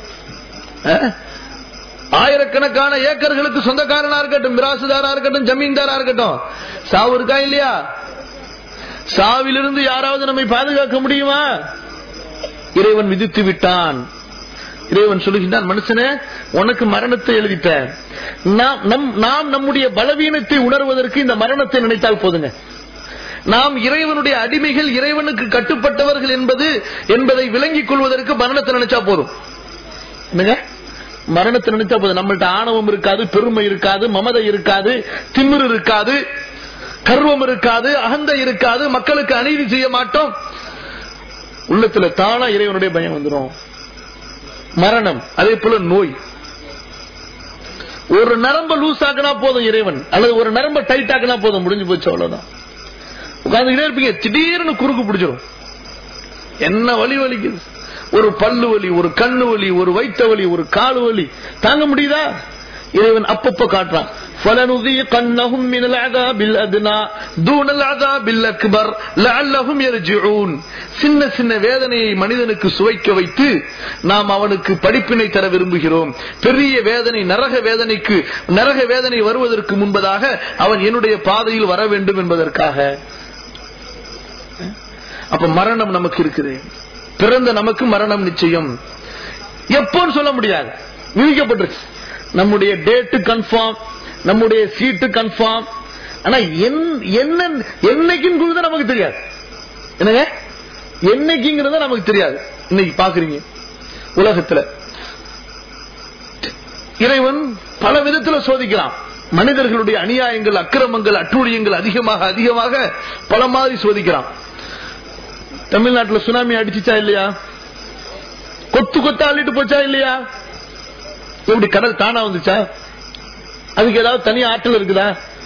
Speaker 3: ஆயிரக்கணக்கான ஏக்கர்களுக்கு சொந்தக்காரனா இருக்கட்டும், மிராசுதாரா இருக்கட்டும், ஜமீன்தாரா இருக்கட்டும், சாவு இருக்கா இல்லையா? சாவிலிருந்து யாராவது நம்மை பாதுகாக்க முடியுமா? இறைவன் விதித்து விட்டான். இறைவன் சொல்லுகின்றான், மனுஷனே உனக்கு மரணத்தை எழுதிட்டேன். நாம் நம்முடைய பலவீனத்தை உணர்வதற்கு இந்த மரணத்தை நினைத்தால் போதுங்க. நாம் இறைவனுடைய அடிமைகள், இறைவனுக்கு கட்டுப்பட்டவர்கள் என்பதை விளங்கிக் கொள்வதற்கு மரணத்தை நினைச்சா போதும். என்னங்க, மரணத்தை நினைச்சா போதும். நம்மள்ட்ட ஆணவம் இருக்காது, பெருமை இருக்காது, மமதை இருக்காது, திமிரு இருக்காது, கர்வம் இருக்காது, அகந்தை இருக்காது, மக்களுக்கு அநீதி செய்ய மாட்டோம். உள்ளத்துல தானா இறைவனுடைய பயம் வந்துடும். மரணம் அதே போல நோய். ஒரு நரம்ப லூஸ் ஆக்கினா போதும் இறைவன், அல்லது ஒரு நரம்ப டைட் ஆக்கினா போதும், முடிஞ்சு போச்சு, அவ்வளவுதான். உட்கார்ந்துக்கிட்டே இருப்பீங்க, திடீர்னு குறுக்கு பிடிச்சிடும். என்ன வலி வலிக்குது, ஒரு பல்லு வலி, ஒரு கண்ணு வலி, ஒரு வயிற்று வலி, ஒரு காலு வலி, தாங்க முடியுதா? இறைவன் அப்பப்ப காட்டுறான். فَلَنُذِيقَنَّهُمْ مِنَ الْعَذَابِ الْأَدْنَى دُونَ الْعَذَابِ الْأَكْبَرِ لَعَلَّهُمْ يَرْجِعُونَ. சின்ன சின்ன வேதனையை மனிதனுக்கு சுவைக்க வைத்து நாம் அவனுக்கு படிப்பினை தர விரும்புகிறோம். பெரிய வேதனை, நரக வேதனை வருவதற்கு முன்பதாக அவன் என்னுடைய பாதையில் வர வேண்டும் என்பதற்காக. அப்ப மரணம் நமக்கு இருக்குது. பிறந்த நமக்கு மரணம் நிச்சயம். எப்போன்னு சொல்ல முடியாது, விதிக்கப்பட்டிருக்கு. நம்முடைய டேட்டு கன்ஃபார்ம், நம்முடைய சீட்டு கன்ஃபார்ம். ஆனா என்னைக்குங்கிறது நமக்கு தெரியாது. என்னங்க, என்னைக்குங்கிறத நமக்கு தெரியாது. இன்னைக்கு பாக்குறீங்க உலகத்துல இறைவன் பல விதத்துல சோதிக்கிறான். மனிதர்களுடைய அநியாயங்கள், அக்கிரமங்கள், அட்டூழியங்கள் அதிகமாக பல மாதிரி சோதிக்கிறான். தமிழ்நாட்டில் சுனாமி அடிச்சுச்சா இல்லையா? கொத்தா அள்ளிட்டு போச்சா இல்லையா? எப்படி கடல் தானா வந்துச்சா? அதுக்கு ஏதாவது தனி ஆற்றல் இருக்குதா?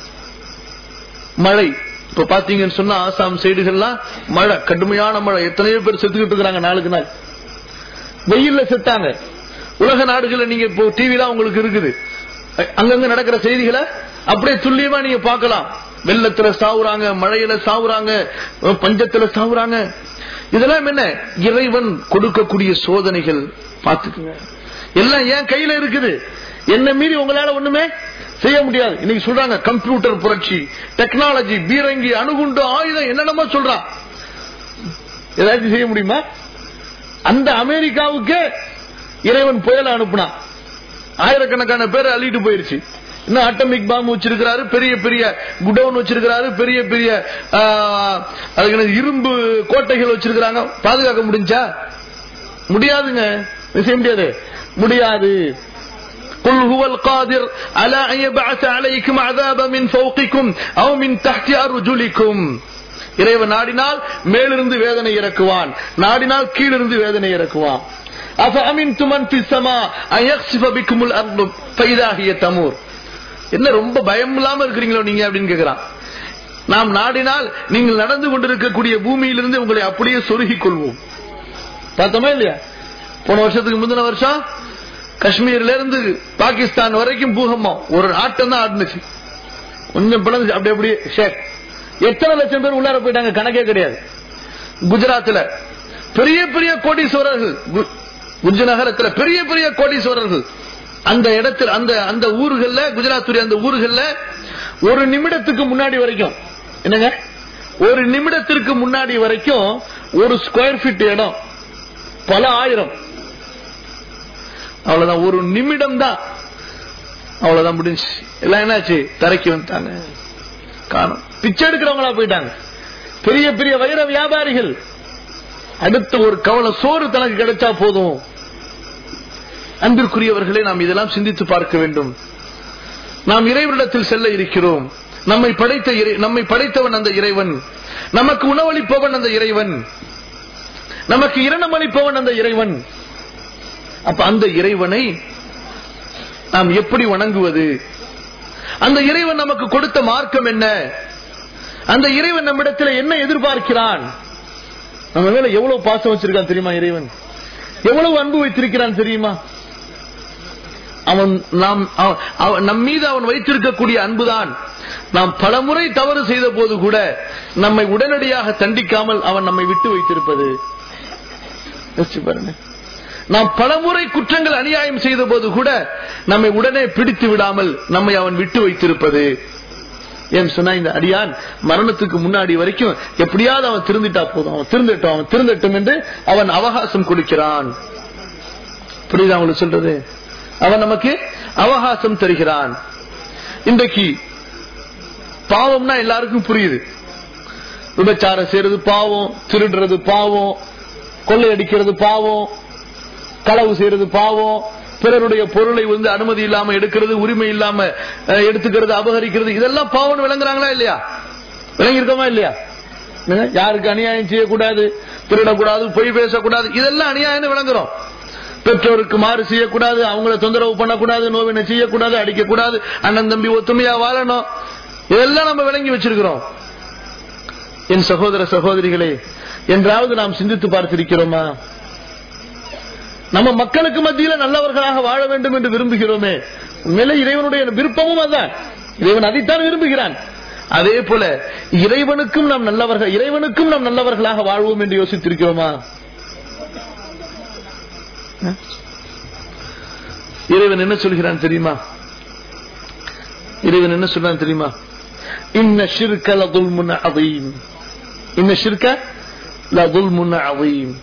Speaker 3: மழை இப்ப பாத்தீங்கன்னு சொன்னா ஆசாம் சைடுகள்லாம் மழை, கடுமையான மழை, எத்தனையோ பேர் செத்துக்கிட்டு இருக்காங்க நாளுக்கு நாள். வெயில்ல செத்தாங்க. உலக நாடுகள்ல நீங்க இப்போ டிவிலாம் உங்களுக்கு இருக்குது, அங்கங்க நடக்கிற செய்திகளை அப்படியே துல்லியமா நீங்க பார்க்கலாம். வெள்ளத்துல சாவுறாங்க, மழையில சாவுறாங்க, பஞ்சத்துல சாவுறாங்க. இதெல்லாம் என்ன? இறைவன் கொடுக்கக்கூடிய சோதனைகள். பாத்துக்குங்க, எல்லாம் என் கையில இருக்குது. என்ன மீறி உங்களால ஒண்ணுமே செய்ய முடியாது. இன்னைக்கு சொல்றாங்க கம்ப்யூட்டர் புரட்சி, டெக்னாலஜி, பீரங்கி, அணுகுண்டு, ஆயுதம், என்னென்னமோ சொல்றான். ஏதாச்சும் செய்ய முடியுமா? அந்த அமெரிக்காவுக்கு இறைவன் புயல அனுப்புனான், ஆயிரக்கணக்கான பேர் அள்ளிட்டு போயிருச்சு. இன்னும் அட்டமிக் பாம் வச்சிருக்கிறாரு, பெரிய பெரிய குடவுன் வச்சிருக்கிறாரு, பெரிய பெரிய இரும்பு கோட்டைகள் வச்சிருக்கிறாங்க. பாதுகாக்க முடிஞ்சா? முடியாதுங்க, செய்ய முடியாது, முடியாது. قل هو القادر على أن يبعث عليكم عذابا من فوقكم أو من تحت أرجلكم. இறைவன் நாடினால் மேலிருந்து வேதனை இறக்குவான், நாடினால் கீழிருந்து வேதனை இறக்குவான். أفأمنتم من في السماء أن يخسف بكم الأرض فإذا هي تمور. என்ன ரொம்ப பயம் இல்லாம இருக்கிறீங்களோ நீங்க அப்படின்னு கேக்குறான். நாம் நாடினால் நீங்கள் நடந்து கொண்டிருக்கக்கூடிய பூமியிலிருந்து உங்களை அப்படியே சொருகிக் கொள்வோம். பார்த்தோமா இல்லையா? போன வருஷத்துக்கு முந்தின வருஷம் காஷ்மீர்ல இருந்து பாகிஸ்தான் வரைக்கும் பூகம்பம், ஒரு ஆட்டம் தான் ஆடுனுச்சு. கொஞ்சம் பிளந்து அப்படியே ஷேக். எத்தனை லட்சம் பேர் உள்ளார போயிட்டாங்க கணக்கே கிடையாது. குஜராத்ல பெரிய பெரிய கோடீஸ்வரர்கள், உஜ் நகரத்துல பெரிய பெரிய கோடீஸ்வரர்கள் அந்த இடத்துல அந்த ஊர்கள்ல, குஜராத்துடைய அந்த ஊர்கள்ல ஒரு நிமிடத்துக்கு முன்னாடி வரைக்கும் என்னங்க, ஒரு நிமிடத்திற்கு முன்னாடி வரைக்கும் ஒரு ஸ்கொயர் ஃபீட் இடம் பல ஆயிரம். அவ்வளவுதான், ஒரு நிமிடம் தான், அவ்வளவுதான் முடிஞ்சு. எல்லாம் என்னாச்சு, தரைக்கு வந்துட்டாங்க, காணும். பிச்சை எடுக்கிறவங்களா போயிட்டாங்க. பெரிய பெரிய வைர வியாபாரிகள் அடுத்த ஒரு கவலை சோறு தனக்கு கிடைச்சா போதும். அன்பிற்குரியவர்களே, நாம் இதெல்லாம் சிந்தித்து பார்க்க வேண்டும். நாம் இறைவனிடத்தில் செல்ல இருக்கிறோம். நம்மை படைத்தவன் அந்த இறைவன், நமக்கு உணவளிப்பவன் அந்த இறைவன், நமக்கு இரணம் அளிப்பவன் அந்த இறைவன். அப்ப அந்த இறைவனை நாம் எப்படி வணங்குவது? அந்த இறைவன் நமக்கு கொடுத்த மார்க்கம் என்ன? அந்த இறைவன் நம்மிடத்தில் என்ன எதிர்பார்க்கிறான்? நம்ம மேல எவ்வளவு பாசம் வச்சிருக்கான் தெரியுமா? இறைவன் எவ்வளவு அன்பு வைத்திருக்கிறான் தெரியுமா? நம் மீது அவன் வைத்திருக்கக்கூடிய அன்புதான் நாம் பலமுறை தவறு செய்த போது கூட நம்மை உடனடியாக தண்டிக்காமல் அவன் நம்மை விட்டு வைத்திருப்பது. நாம் பலமுறை குற்றங்கள் அநியாயம் செய்த போது கூட நம்மை உடனே பிடித்து விடாமல் நம்மை அவன் விட்டு வைத்திருப்பது. ஏன் சொன்னா, இந்த அடியான் மரணத்துக்கு முன்னாடி வரைக்கும் எப்படியாவது அவன் திருந்திட்டா போதும், அவன் திருந்தட்டும் என்று அவன் அவகாசம் கொடுக்கிறான். புரியுதா உங்களுக்கு சொல்றது? அவன் நமக்கு அவகாசம் தருகிறான். இன்றைக்கு பாவம்னா எல்லாருக்கும் புரியுது. விபச்சாரம் செய்யறது பாவம், திருடுறது பாவம், கொள்ளையடிக்கிறது பாவம், களவு செய்யறது பாவம், பிறருடைய பொருளை அனுமதி இல்லாம எடுக்கிறது, உரிமை இல்லாம எடுத்துக்கிறது, அபகரிக்கிறது, இதெல்லாம் பாவம் விளங்குறாங்களா இல்லையா? விளங்கி இருக்கோமா இல்லையா? யாருக்கு அநியாயம் செய்யக்கூடாது, திருடக்கூடாது, பொய் பேசக்கூடாது, இதெல்லாம் அநியாயம் விளங்குறோம். பெற்றோருக்கு மாறு செய்யக்கூடாது, அவங்களை தொந்தரவு பண்ணக்கூடாது, நோவினை செய்யக்கூடாது, அடிக்கக்கூடாது, அண்ணன் தம்பி ஒத்துமையா வாழணும், இதெல்லாம் நம்ம விளங்கி வச்சிருக்கிறோம். என் சகோதர சகோதரிகளே, என்றாவது நாம் சிந்தித்து பார்த்திருக்கிறோமா? நம்ம மக்களுக்கு மத்தியில் நல்லவர்களாக வாழ வேண்டும் என்று விரும்புகிறோமே. உண்மையிலே இறைவனுடைய விருப்பமும் அதுதான். இறைவன் அதைத்தான் விரும்புகிறான். அதே போல இறைவனுக்கும் நாம் நல்லவர்களாக வாழ்வோம் என்று யோசித்திருக்கிறோமா? இறைவன் என்ன சொல்கிறான் தெரியுமா? இறைவன் என்ன சொல்றான் தெரியுமா? இன்ன ஷிர்க லதுல்முன் அதீம், இன்ன ஷிர்க லதுல்முன் அதீம்.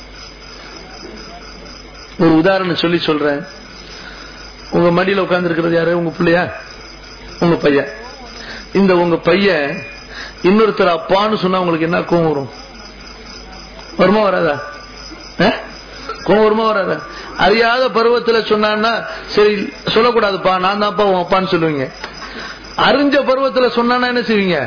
Speaker 3: ஒரு உதாரணம் சொல்றேன். உங்க மடியில உட்கார்ந்து இருக்கிறது யாரு? உங்க பிள்ளையா? உங்க பையன். இந்த உங்க பையன் இன்னொருத்தர் அப்பான்னு சொன்னா உங்களுக்கு என்ன கோவம் வரும்? வருமா வராதா? கோவம் வருமா வராதா? அறியாத பருவத்துல சொன்னா சரி சொல்லக்கூடாதுப்பா, நான் தான்ப்பா உன் அப்பான்னு சொல்லுவீங்க. அறிஞ்ச பருவத்துல சொன்னா என்ன செய்வீங்க?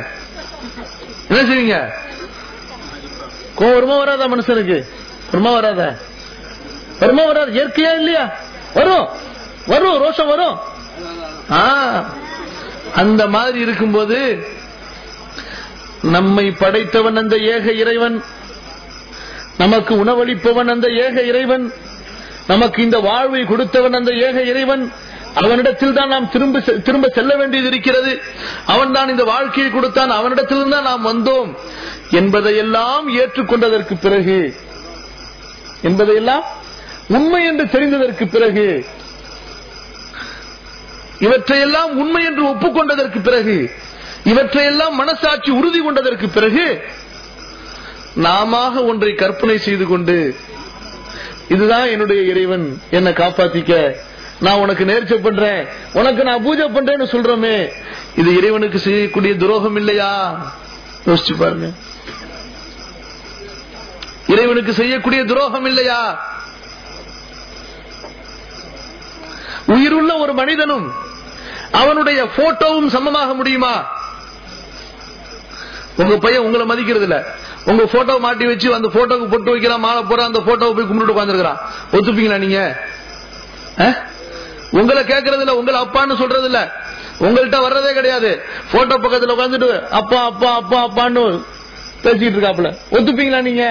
Speaker 3: கோவம் வருமா வராதா? மனுஷனுக்கு வருமா வராதா? வருமா வராது? இயற்கையா இல்லையா? வரும், ரோஷம் வரும். அந்த மாதிரி இருக்கும்போது நம்மை படைத்தவன் அந்த ஏக இறைவன், நமக்கு உணவளிப்பவன் அந்த ஏக இறைவன், நமக்கு இந்த வாழ்வை கொடுத்தவன் அந்த ஏக இறைவன், அவனிடத்தில் தான் நாம் திரும்ப செல்ல வேண்டியது இருக்கிறது. அவன் தான் இந்த வாழ்க்கையை கொடுத்தான், அவனிடத்தில் தான் நாம் வந்தோம் என்பதையெல்லாம் ஏற்றுக்கொண்டதற்கு பிறகு, என்பதையெல்லாம் உண்மை என்று தெரிந்ததற்கு பிறகு, இவற்றையெல்லாம் உண்மை என்று ஒப்புக்கொண்டதற்கு பிறகு, இவற்றையெல்லாம் மனசாட்சி உறுதி கொண்டதற்கு பிறகு, நாம ஒன்றை கற்பனை செய்து கொண்டு இதுதான் என்னுடைய இறைவன், என்னை காப்பாத்திக்க, நான் உனக்கு நேர்ச்சை பண்றேன், உனக்கு நான் பூஜை பண்றேன்னு சொல்றோமே, இது இறைவனுக்கு செய்யக்கூடிய துரோகம் இல்லையா? யோசிச்சு பாருங்க. இறைவனுக்கு செய்யக்கூடிய துரோகம் இல்லையா? உயிருள்ள ஒரு மனிதனும் அவனுடைய போட்டோவும் சமமாக முடியுமா? உங்க பையன் உங்களை மதிக்கிறது இல்ல, உங்க போட்டோ மாட்டி வச்சு அந்த போட்டோக்கு பொட்டு வைக்கிறான், மாலை போறான், அந்த போட்டோவை போய் கும்பிட்டு உட்கார்ந்துருக்கான், ஒத்துப்பீங்களா நீங்க? உங்களை கேட்கறது இல்ல, உங்களை அப்பான்னு சொல்றது இல்ல, உங்கள்கிட்ட வர்றதே கிடையாது. போட்டோ பக்கத்துல உட்காந்துட்டு அப்பா அப்பா அப்பா அப்பான்னு பேசிட்டு இருக்காப்புல, ஒத்துப்பீங்களா நீங்க?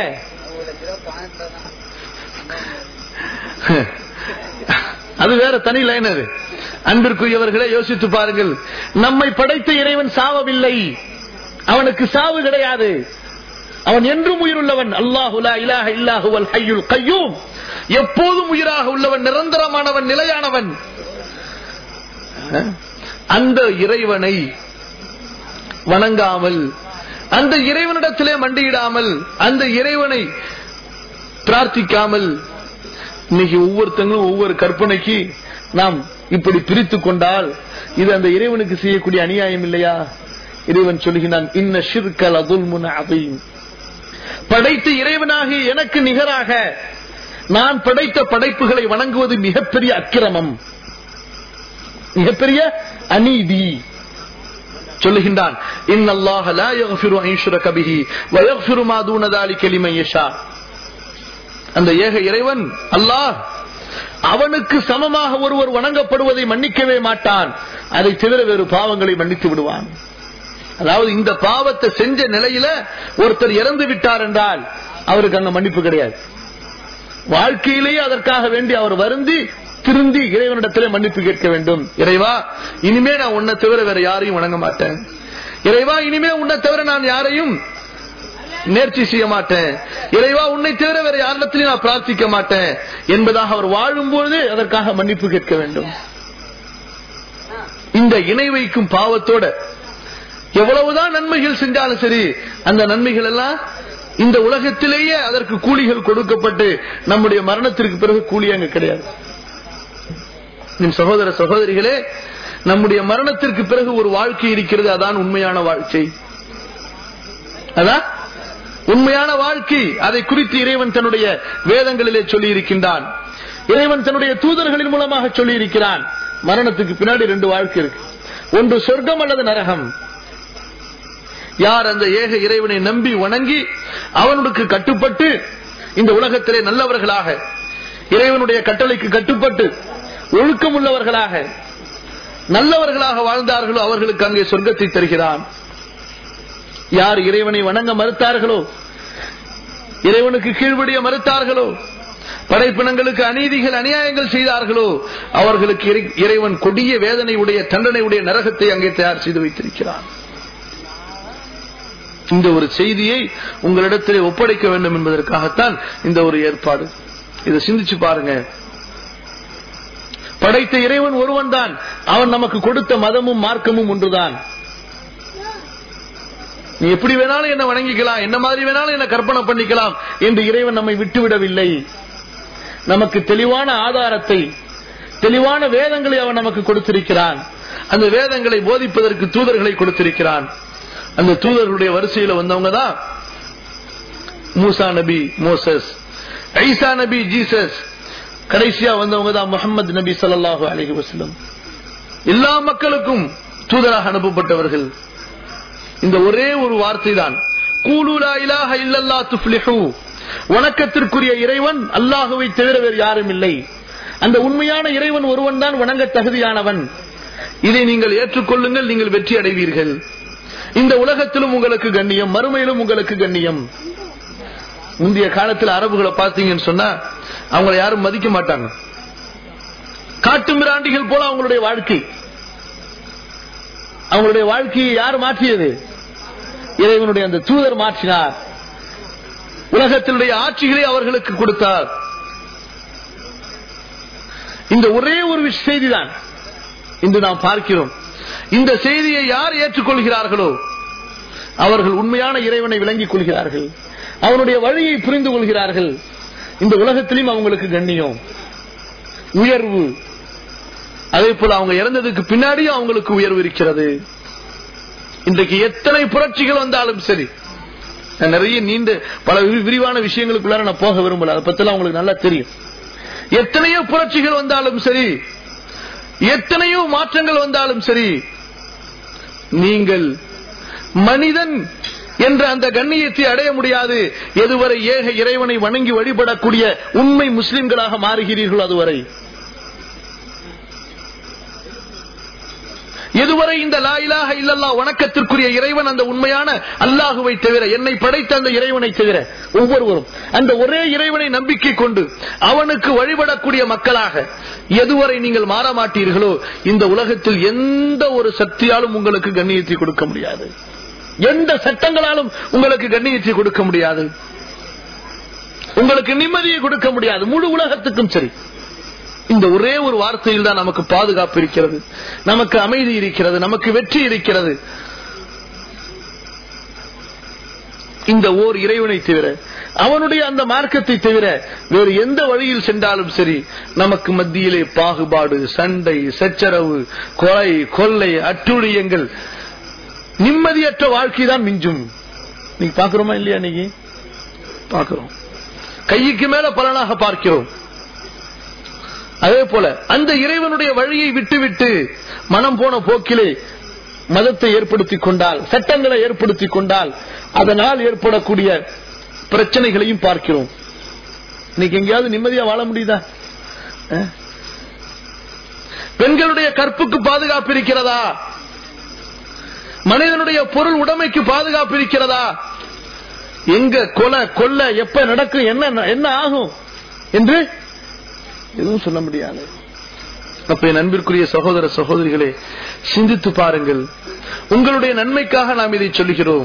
Speaker 3: அது வேற தனி லைன். அது அன்பிற்குரியவர்களை யோசித்து பாருங்கள். நம்மை படைத்த இறைவன் சாவவில்லை, அவனுக்கு சாவு கிடையாது, அவன் என்றும் உயிருள்ளவன். அல்லாஹு லா இலாஹ இல்லா ஹுவல் ஹய்யுல் கய்யூம். எப்போதும் உயிராக உள்ளவன், நிரந்தரமானவன், நிலையானவன். அந்த இறைவனை வணங்காமல், அந்த இறைவனிடத்திலே மண்டியிடாமல், அந்த இறைவனை பிரார்த்திக்காமல், இன்னைக்கு ஒவ்வொருத்தங்களும் ஒவ்வொரு கற்பனைக்கு நாம் இப்படி பிரித்துக் கொண்டால் இது அந்த இறைவனுக்கு செய்யக்கூடிய அநியாயம் இல்லையா? இறைவன் சொல்கிறான், இன்ன ஷிர்க லதுல்முன் அதீம். படைத்த இறைவனாகி எனக்கு நிகராக நான் படைத்த படைப்புகளை வணங்குவது மிகப்பெரிய அக்கிரமம், மிகப்பெரிய அநீதி. சொல்லுகின்றான், இன்னல்லாஹ லா யக்ஃபிரு அன் யுஷ்ரக பிஹி வ யக்ஃபிரு மா தூன ذلك லிமன் யஷா. அந்த ஏக இறைவன் அல்லாஹ் அவனுக்கு சமமாக ஒருவர் வணங்கப்படுவதை மன்னிக்கவே மாட்டான், அதை தவிர வேறு பாவங்களை மன்னித்து விடுவான். அதாவது இந்த பாவத்தை செஞ்ச நிலையில ஒருத்தர் இறந்து விட்டார் என்றால் அவருக்கு அங்க மன்னிப்பு கிடையாது. வாழ்க்கையிலேயே அதற்காக வேண்டி அவர் வருந்தி திருந்தி இறைவனிடத்திலே மன்னிப்பு கேட்க வேண்டும். இறைவா, இனிமே நான் உன்னை தவிர வேற யாரையும் வணங்க மாட்டேன். இறைவா, இனிமே உன்னை தவிர நான் யாரையும் நேர்ச்சி செய்ய மாட்டேன். இறைவா, உன்னை தவிர வேற யாரிடத்திலையும் நான் பிரார்த்திக்க மாட்டேன் என்பதாக அவர் வாழும்போது அதற்காக மன்னிப்பு கேட்க வேண்டும். இந்த இணை வைக்கும் பாவத்தோட எவ்வளவுதான் நன்மைகள் செஞ்சாலும் சரி, அந்த நன்மைகள் எல்லாம் இந்த உலகத்திலேயே அதற்கு கூலிகள் கொடுக்கப்பட்டு நம்முடைய மரணத்திற்கு பிறகு கூலி அங்க கிடையாது. சகோதர சகோதரிகளே, நம்முடைய மரணத்திற்கு பிறகு ஒரு வாழ்க்கை இருக்கிறது, அதான் உண்மையான வாழ்க்கை. அதான் உண்மையான வாழ்க்கை. அதை குறித்து இறைவன் தன்னுடைய வேதங்களிலே சொல்லி இருக்கின்றான். இறைவன் தன்னுடைய தூதர்களின் மூலமாக சொல்லி இருக்கிறான். மரணத்துக்கு பின்னாடி 2 வாழ்க்கை இருக்கு, ஒன்று சொர்க்கம் அல்லது நரகம். யார் அந்த ஏக இறைவனை நம்பி வணங்கி அவனுக்கு கட்டுப்பட்டு இந்த உலகத்திலே நல்லவர்களாக, இறைவனுடைய கட்டளைக்கு கட்டுப்பட்டு ஒழுக்கம் உள்ளவர்களாக, நல்லவர்களாக வாழ்ந்தார்களோ அவர்களுக்கு அங்கே சொர்க்கத்தை தருகிறான். யார் இறைவனை வணங்க மறுத்தார்களோ, இறைவனுக்கு கீழ்படிய மறுத்தார்களோ, படைப்பினங்களுக்கு அநீதிகள் அநியாயங்கள் செய்தார்களோ அவர்களுக்கு இறைவன் கொடிய வேதனை உடைய தண்டனை உடைய நரகத்தை அங்கே தயார் செய்து வைத்திருக்கிறான். இந்த ஒரு செய்தியை உங்களிடத்திலே ஒப்படைக்க வேண்டும் என்பதற்காகத்தான் இந்த ஒரு ஏற்பாடு. இதை சிந்திச்சு பாருங்க. படைத்த இறைவன் ஒருவன் தான், அவன் நமக்கு கொடுத்த மதமும் மார்க்கமும் ஒன்றுதான். நீ எப்படி வேணாலும் என்ன வணங்கிக்கலாம், என்ன மாதிரி வேணாலும் என்ன கற்பனை பண்ணிக்கலாம் என்று இறைவன் நம்மை விட்டுவிடவில்லை. நமக்கு தெளிவான ஆதாரத்தை, தெளிவான வேதங்களை அவன் நமக்கு கொடுத்திருக்கிறான். அந்த வேதங்களை போதிப்பதற்கு தூதர்களை கொடுத்திருக்கிறான். அந்த தூதர்களுடைய வரிசையில் வந்தவங்க தான் மூசா நபி மோசஸ், ஈசா நபி ஜீசஸ், கடைசியா வந்தவங்க தான் முஹம்மது நபி ஸல்லல்லாஹு அலைஹி வஸல்லம். எல்லா மக்களுக்கும் தூதராக அனுப்பப்பட்டவர்கள். இந்த ஒரே ஒரு வார்த்தை தான், கூலு லா இலாஹ இல்லல்லாஹ் துஃப்லிஹு. வணக்கத்திற்குரிய இறைவன் அல்லாஹுவை தவிர வேறு யாரும் இல்லை. அந்த உண்மையான இறைவன் ஒருவன் தான் வணங்க தகுதியானவன். இதை நீங்கள் ஏற்றுக்கொள்ளுங்கள், நீங்கள் வெற்றி அடைவீர்கள். இந்த உலகத்திலும் உங்களுக்கு கண்ணியம், மறுமையிலும் உங்களுக்கு கண்ணியம். முந்தைய காலத்தில் அரபுகளை பார்த்தீங்கன்னு சொன்னா அவங்களை யாரும் மதிக்க மாட்டாங்க. காட்டு மிராண்டிகள் போல அவங்களுடைய வாழ்க்கை. அவங்களுடைய வாழ்க்கையை யார் மாற்றியது? இறைவனுடைய அந்த தூதர் மாற்றினார். உலகத்தினுடைய ஆட்சிகளை அவர்களுக்கு கொடுத்தார். இந்த ஒரே ஒரு செய்திதான் இன்று நாம் பார்க்கிறோம். இந்த செய்தியை யார் ஏற்றுக்கொள்கிறார்களோ அவர்கள் உண்மையான இறைவனை விளங்கிக் கொள்கிறார்கள், அவனுடைய வழியை புரிந்து கொள்கிறார்கள். இந்த உலகத்திலும் அவங்களுக்கு கண்ணியம், உயர்வு. அதே போல அவங்க இறந்ததுக்கு பின்னாடியும் அவங்களுக்கு உயர்வு இருக்கிறது. இன்றைக்கு எத்தனை புரட்சிகள் வந்தாலும் சரி, நிறைய நீண்ட பல விரிவான விஷயங்களுக்குள்ளார நான் போக விரும்பல, அதை பத்தி உங்களுக்கு நல்லா தெரியும். எத்தனையோ புரட்சிகள் வந்தாலும் சரி, எத்தனையோ மாற்றங்கள் வந்தாலும் சரி, நீங்கள் மனிதன் என்ற அந்த கண்ணியத்தை அடைய முடியாது எதுவரை ஏக இறைவனை வணங்கி வழிபடக்கூடிய உண்மை முஸ்லிம்களாக மாறுகிறீர்கள். அதுவரை எதுவரை இந்த லா இலாஹ இல்லல்லாஹ் வணக்கத்திற்குரிய இறைவன் அந்த உண்மையான அல்லாஹுவை தவிர, என்னை படைத்த அந்த இறைவனை தவிர ஒவ்வொருவரும் அந்த ஒரே இறைவனை நம்பிக்கை கொண்டு அவனுக்கு வழிபடக்கூடிய மக்களாக எதுவரை நீங்கள் மாற மாட்டீர்களோ இந்த உலகத்தில் எந்த ஒரு சக்தியாலும் உங்களுக்கு கண்ணியத்தை கொடுக்க முடியாது, எந்த சட்டங்களாலும் உங்களுக்கு கண்ணியத்தை கொடுக்க முடியாது. உங்களுக்கு நிம்மதியை கொடுக்க முடியாது, முழு உலகத்துக்கும் சரி. இந்த ஒரே ஒரு வார்த்தையில் தான் நமக்கு பாதுகாப்பு இருக்கிறது, நமக்கு அமைதி இருக்கிறது, நமக்கு வெற்றி இருக்கிறது. இந்த ஓர் இறைவனை தவிர, அவனுடைய அந்த மார்க்கத்தை தவிர வேறு எந்த வழியில் சென்றாலும் சரி, நமக்கு மத்தியிலே பாகுபாடு, சண்டை, சச்சரவு, கொலை, கொள்ளை, அட்டுழியங்கள், நிம்மதியற்ற வாழ்க்கை தான் மிஞ்சும். நீங்க பாக்குறோமா இல்லையா? இன்னைக்கு பாக்குறோம், கைக்கு மேல பலனாக பார்க்கிறோம். அதே போல அந்த இறைவனுடைய வழியை விட்டுவிட்டு மனம் போன போக்கிலே மதத்தை ஏற்படுத்திக் கொண்டால், சட்டங்களை ஏற்படுத்திக் கொண்டால், அதனால் ஏற்படக்கூடிய பிரச்சனைகளையும் பார்க்கிறோம். இன்னைக்கு எங்கேயாவது நிம்மதியா வாழ முடியுதா? பெண்களுடைய கற்புக்கு பாதுகாப்பு இருக்கிறதா? மனிதனுடைய பொருள் உடைமைக்கு பாதுகாப்பு இருக்கிறதா? எங்க கொலை கொள்ள எப்ப நடக்கும், என்ன ஆகும் என்று எதுவும் சொல்ல முடியாது. அப்ப என் அன்பிற்குரிய சகோதர சகோதரிகளே, சிந்தித்து பாருங்கள். உங்களுடைய நன்மைக்காக நாம் இதை சொல்லுகிறோம்.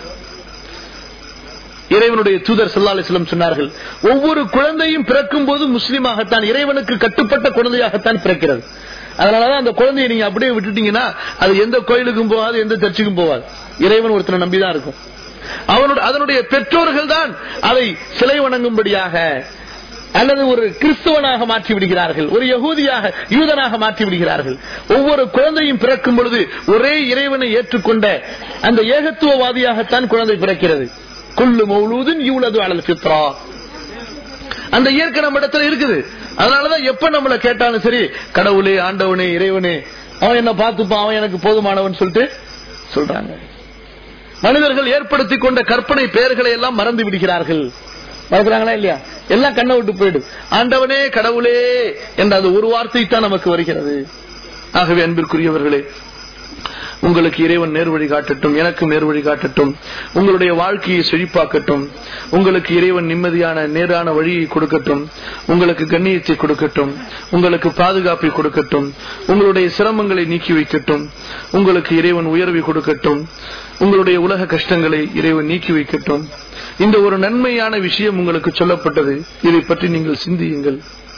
Speaker 3: இறைவனுடைய தூதர் ஸல்லல்லாஹு அலைஹி வஸல்லம் சொன்னார்கள், ஒவ்வொரு குழந்தையும் பிறக்கும் போது முஸ்லிமாகத்தான், இறைவனுக்கு கட்டுப்பட்ட குழந்தையாகத்தான் பிறக்கிறது. அதனாலதான் அந்த குழந்தையை நீங்க அப்படியே விட்டுட்டீங்கன்னா அது எந்த கோயிலுக்கும் போகாது, எந்த சர்ச்சுக்கும் போகாது, இறைவன் ஒருத்தனை நம்பிதான் இருக்கும். அதனுடைய பெற்றோர்கள் தான் அதை சிலை வணங்கும்படியாக அல்லது ஒரு கிறிஸ்தவனாக மாற்றி விடுகிறார்கள், ஒரு யகூதியாக யூதனாக மாற்றி விடுகிறார்கள். ஒவ்வொரு குழந்தையும் பிறக்கும் பொழுது ஒரே இறைவனை ஏற்றுக்கொண்ட அந்த ஏகத்துவவாதியாகத்தான் குழந்தை பிறக்கிறது. குல்லு மௌலூதின் யூலது அலல் ஃபித்ரா, அந்த இயற்கை நம்ம இடத்துல இருக்குது. அதனாலதான் எப்ப நம்மள கேட்டாலும் சரி, கடவுளே, ஆண்டவனே, இறைவனே, அவன் என்ன பார்த்துப்பான், அவன் எனக்கு போதுமானவன் சொல்லிட்டு சொல்றாங்க. மனிதர்கள் ஏற்படுத்தி கொண்ட கற்பனை பெயர்களை எல்லாம் மறந்து விடுகிறார்கள். மறக்கிறாங்களா இல்லையா? எல்லாம் கண்ணை விட்டு போயிடும். ஆண்டவனே, கடவுளே என்ற அந்த ஒரு வார்த்தை தான் நமக்கு வருகிறது. ஆகவே அன்பிற்குரியவர்களே, உங்களுக்கு இறைவன் நேர்வழி காட்டட்டும், எனக்கும் நேர்வழி காட்டட்டும், உங்களுடைய வாழ்க்கையை செழிப்பாக்கட்டும், உங்களுக்கு இறைவன் நிம்மதியான நேரான வழியை கொடுக்கட்டும், உங்களுக்கு கண்ணியத்தை கொடுக்கட்டும், உங்களுக்கு பாதுகாப்பை கொடுக்கட்டும், உங்களுடைய சிரமங்களை நீக்கி வைக்கட்டும், உங்களுக்கு இறைவன் உயர்வை கொடுக்கட்டும், உங்களுடைய உலக கஷ்டங்களை இறைவன் நீக்கி வைக்கட்டும். இந்த ஒரு நன்மையான விஷயம் உங்களுக்கு சொல்லப்பட்டது, இதை பற்றி நீங்கள் சிந்தியுங்கள்.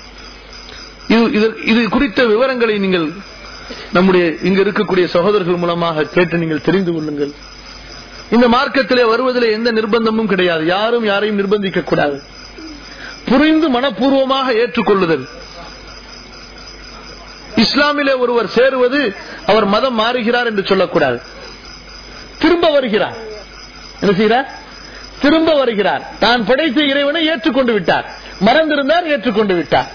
Speaker 3: இது குறித்த விவரங்களை நீங்கள் நம்முடைய இங்க இருக்கக்கூடிய சகோதரர்கள் மூலமாக கேட்டு நீங்கள் தெரிந்து கொள்ளுங்கள். இந்த மார்க்கத்திலே வருவதிலே எந்த நிர்பந்தமும் கிடையாது, யாரும் யாரையும் நிர்பந்திக்க கூடாது. புரிந்து மனப்பூர்வமாக ஏற்றுக்கொள்ளுதல். இஸ்லாமிலே ஒருவர் சேருவது அவர் மதம் மாறுகிறார் என்று சொல்லக்கூடாது. திரும்ப வருகிறார், என்ன செய்கிறார்? திரும்ப வருகிறார். தான் படைத்த இறைவனை ஏற்றுக்கொண்டு விட்டார், மறந்திருந்தார், ஏற்றுக்கொண்டு விட்டார்.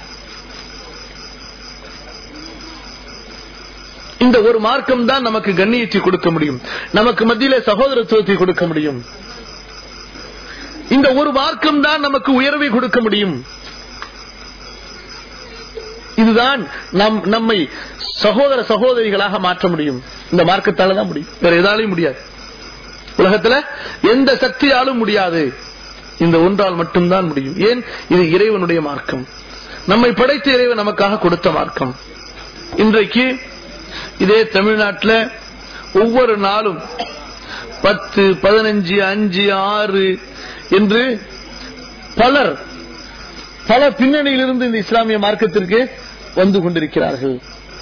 Speaker 3: இந்த ஒரு மார்க்கம் தான் நமக்கு கண்ணியத்தை கொடுக்க முடியும், நமக்கு மத்தியிலே சகோதரத்துவத்தை கொடுக்க முடியும். இந்த ஒரு மார்க்கம் தான் நமக்கு உயர்வை கொடுக்க முடியும். இதுதான் நம்மை சகோதர சகோதரிகளாக மாற்ற முடியும். இந்த மார்க்கத்தால தான் முடியும், வேற எதாலையும் முடியாது. உலகத்துல எந்த சக்தியாலும் முடியாது, இந்த ஒன்றால் மட்டும்தான் முடியும். ஏன்? இது இறைவனுடைய மார்க்கம், நம்மை படைத்த இறைவன் நமக்காக கொடுத்த மார்க்கம். இன்றைக்கு இதே தமிழ்நாட்டில் ஒவ்வொரு நாளும் 10, 15, 5, 6 என்று பலர் பல பின்னணியிலிருந்து இந்த இஸ்லாமிய மார்க்கத்திற்கு வந்து கொண்டிருக்கிறார்கள்.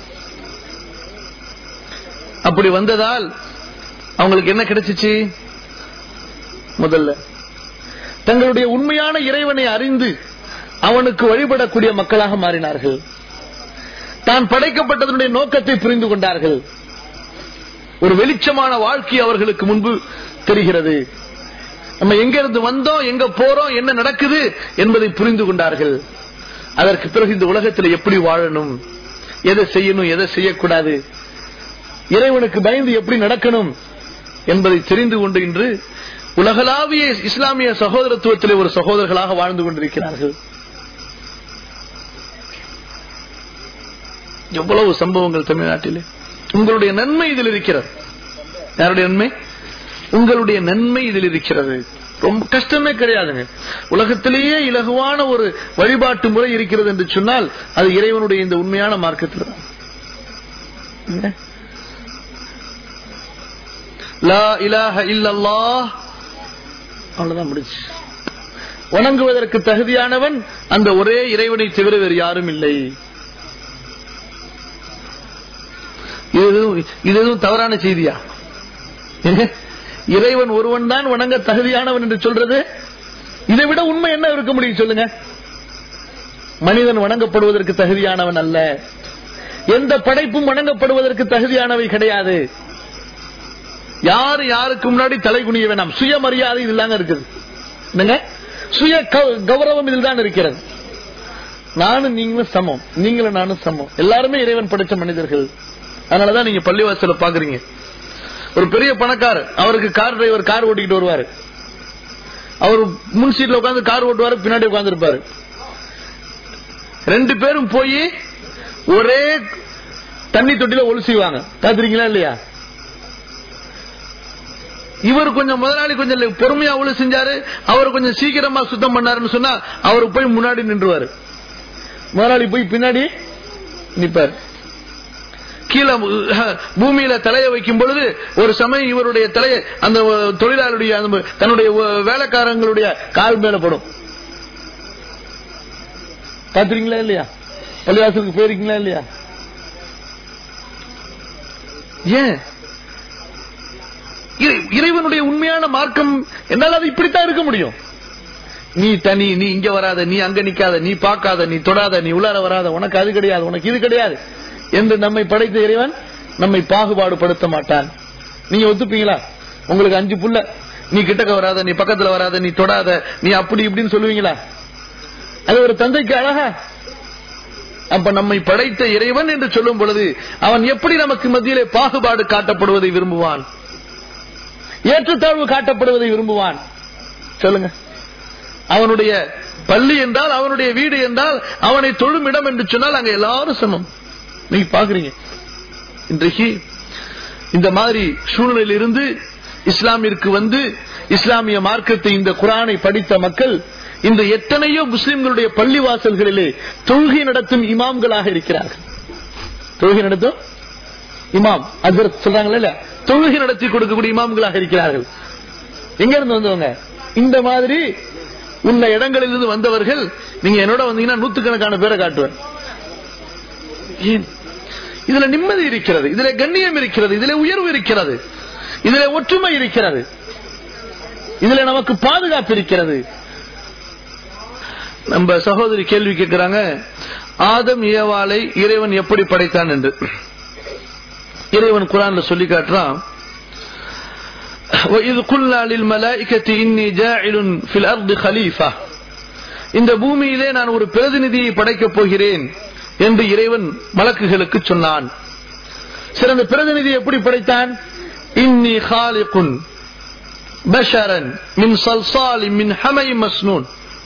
Speaker 3: அப்படி வந்ததால் அவங்களுக்கு என்ன கிடைச்சிச்சு? முதல்ல தங்களுடைய உண்மையான இறைவனை அறிந்து அவனுக்கு வழிபடக்கூடிய மக்களாக மாறினார்கள். தான் படைக்கப்பட்டதனுடைய நோக்கத்தை புரிந்து கொண்டார்கள். ஒரு வெளிச்சமான வாழ்க்கை அவர்களுக்கு முன்பு தெரிகிறது. நம்ம எங்க இருந்து வந்தோம், எங்க போறோம், என்ன நடக்குது என்பதை புரிந்து கொண்டார்கள். அதற்கு பிறகு இந்த உலகத்தில் எப்படி வாழணும், எதை செய்யணும், எதை செய்யக்கூடாது, இறைவனுக்கு பயந்து எப்படி நடக்கணும் என்பதை தெரிந்து கொண்டு இன்று உலகளாவிய இஸ்லாமிய சகோதரத்துவத்திலே ஒரு சகோதரர்களாக வாழ்ந்து கொண்டிருக்கிறார்கள். எவ்வளவு சம்பவங்கள் தமிழ்நாட்டிலே. உங்களுடைய நன்மை இதில் இருக்கிறது. யாருடைய நன்மை? உங்களுடைய நன்மை இதில் இருக்கிறது. ரொம்ப கஷ்டமே கிடையாதுங்க. உலகத்திலேயே இலகுவான ஒரு வழிபாட்டு முறை இருக்கிறது என்று சொன்னால் அது இறைவனுடைய இந்த உண்மையான மார்க்கத்தில் தான். லா இலாஹ இல்லல்லாஹ், அவ்வளவுதான் முடிச்சு. வணங்குவதற்கு தகுதியானவன் அந்த ஒரே இறைவனை தவிர வேறு யாரும் இல்லை. இது எதுவும் தவறான செய்தியா? இறைவன் ஒருவன் தான் வணங்க தகுதியானவன் என்று சொல்றது, இதை விட உண்மை என்ன இருக்க முடியும் சொல்லுங்க? மனிதன் வணங்கப்படுவதற்கு தகுதியானவன் அல்ல. எந்த படைப்பும் வணங்கப்படுவதற்கு தகுதியானவை கிடையாது. யாரு யாருக்கு முன்னாடி தலை குனிய வேணாம். சுயமரியாதை இதில் இருக்குது. சுய கௌரவம் இதில் தான் இருக்கிறது. நானும் நீங்களும் சமம், நீங்களும் நானும் சமம். எல்லாருமே இறைவன் படைச்ச மனிதர்கள். அதனாலதான் நீங்க பள்ளிவாசல பாக்குறீங்க, ஒரு பெரிய பணக்காரர், அவருக்கு கார் டிரைவர் கார் ஓட்டிக்கிட்டு வருவாரு. அவர் முன் சீட்ல உட்காந்து கார் ஓட்டுவாரு, பின்னாடி உட்கார்ந்து இருப்பாரு. 2 பேரும் போய் ஒரே தண்ணி தொட்டில ஒளி செய்வாங்க. பாத்துறீங்களா இல்லையா? இவர் கொஞ்சம் முதலாளி கொஞ்சம் பொறுமையா ஒளி செஞ்சாரு, அவர் கொஞ்சம் சீக்கிரமா சுத்தம் பண்ணாருன்னு சொன்னா அவரு போய் முன்னாடி நின்றுவாரு, முதலாளி போய் பின்னாடி நிற்பார். கீழே பூமியில தலையை வைக்கும் பொழுது ஒரு சமயம் இவருடைய தலையை அந்த தொழிலாளருடைய தன்னுடைய வேலைக்காரங்களுடைய கால் மேல படும். பாத்துறீங்களா இல்லையா? பள்ளிவாசலுக்கு போயிருக்கீங்களா இல்லையா? ஏன் இறைவனுடைய உண்மையான மார்க்கம் என்னால் அது இப்படித்தான் இருக்க முடியும். நீ தனி, நீ இங்க வராத, நீ அங்க நிக்காத, நீ பார்க்காத, நீ தொடாத, நீ உள்ளார வராத, உனக்கு அது கிடையாது, உனக்கு இது கிடையாது என்று நம்மை படைத்த இறைவன் நம்மை பாகுபாடு படுத்த மாட்டான். நீங்க ஒத்துப்பீங்களா? உங்களுக்கு 5 புள்ள, நீ கிட்டக்க வராத, நீ பக்கத்துல வராத, நீ தொடாத, நீ அப்படி இப்படின்னு சொல்லுவீங்களா? அது ஒரு தந்தைக்கு அழகா? அப்ப நம்மை படைத்த இறைவன் என்று சொல்லும் பொழுது அவன் எப்படி நமக்கு மத்தியிலே பாகுபாடு காட்டப்படுவதை விரும்புவான்? ஏற்றத்தாழ்வு காட்டப்படுவதை விரும்புவான்? சொல்லுங்க. அவனுடைய பள்ளி என்றால், அவனுடைய வீடு என்றால், அவனை தொழும் இடம் என்று சொன்னால் அங்க எல்லாரும் சமம். நீங்க பாக்குறீங்க இன்றைக்கு இந்த மாதிரி சூழ்நிலையில் இருந்து இஸ்லாமிற்கு வந்து இஸ்லாமிய மார்க்கத்தை, இந்த குர்ஆனை படித்த மக்கள் இந்த எத்தனையோ முஸ்லிம்களுடைய பள்ளி வாசல்களிலே தொழுகை நடத்தும் இமாம்களாக இருக்கிறார்கள். தொழுகை நடத்தும் இமாம் ஹஜ்ரத் சொல்றாங்கல்ல, தொழுகை நடத்தி கொடுக்கக்கூடிய இமாம்களாக இருக்கிறார்கள். எங்க இருந்து வந்தவங்க? இந்த மாதிரி உள்ள இடங்களில் இருந்து வந்தவர்கள். நீங்க என்னோட வந்தீங்கன்னா 100கணக்கான பேரை காட்டுவேன். இதுல நிம்மதி இருக்கிறது, இதுல கண்ணியம் இருக்கிறது, இதுல உயர்வு இருக்கிறது, இதுல ஒற்றுமை இருக்கிறது, இதுல நமக்கு பாதுகாப்பு இருக்கிறது. நம்ம சகோதரி கேள்வி கேட்கிறாங்க, ஆதம் ஏவாளை இறைவன் எப்படி படைத்தான் என்று. இறைவன் குர்ஆன்ல சொல்லி காட்டுறான், وَإِذْ قُلْنَا لِلْمَلَائِكَةِ إِنِّي جَاعِلٌ فِي الْأَرْضِ خَلِيفَةً, இந்த பூமியிலே நான் ஒரு பிரதிநிதியை படைக்கப் போகிறேன் என்று இறைவன் மலக்குகளுக்கு சொன்னான். சிறந்த பிரதிநிதி எப்படி படைத்தான்? இன்னி خَالِقٌ بَشَرًا مِنْ صَلْصَالٍ مِنْ حَمَإٍ مَسْنُونٍ,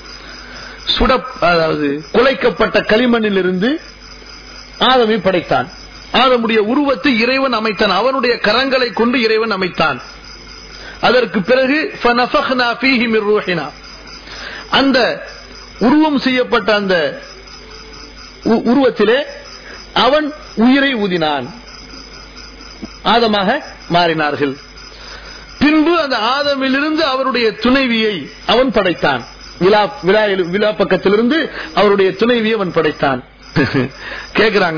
Speaker 3: அதாவது குலைக்கப்பட்ட களிமண்ணில் இருந்து ஆதமை படைத்தான். ஆதமுடைய உருவத்தை இறைவன் அமைத்தான், அவனுடைய கரங்களை கொண்டு இறைவன் அமைத்தான். அதற்கு பிறகு فَنَفَخْنَا فِيهِ مِنْ رُوحِنَا, அந்த உருவம் செய்யப்பட்ட அந்த உருவத்திலே அவன் உயிரை ஊதினான், ஆதமாக மாறினார்கள். பின்பு அந்த ஆதமிலிருந்து அவருடைய துணைவியை அவன் படைத்தான். விழா பக்கத்திலிருந்து அவருடைய துணைவியை அவன் படைத்தான். கேக்குறாங்க,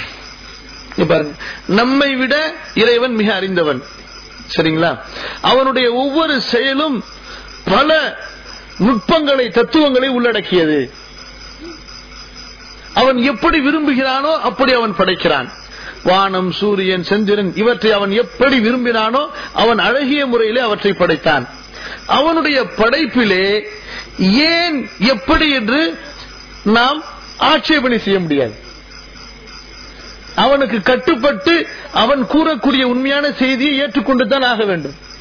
Speaker 3: நம்மை விட இறைவன் மிக அறிந்தவன், சரிங்களா? அவனுடைய ஒவ்வொரு செயலும் பல நுட்பங்களை, தத்துவங்களை உள்ளடக்கியது. அவன் எப்படி விரும்புகிறானோ அப்படி அவன் படைக்கிறான். வானம், சூரியன், சந்திரன் இவற்றை அவன் எப்படி விரும்பினானோ அவன் அழகிய முறையிலே அவற்றை படைத்தான். அவனுடைய படைப்பிலே ஏன் எப்படி என்று நாம் ஆட்சேபனை செய்ய முடியாது. அவனுக்கு கட்டுப்பட்டு அவன் கூறக்கூடிய உண்மையான செய்தியை ஏற்றுக்கொண்டுதான் ஆக வேண்டும்.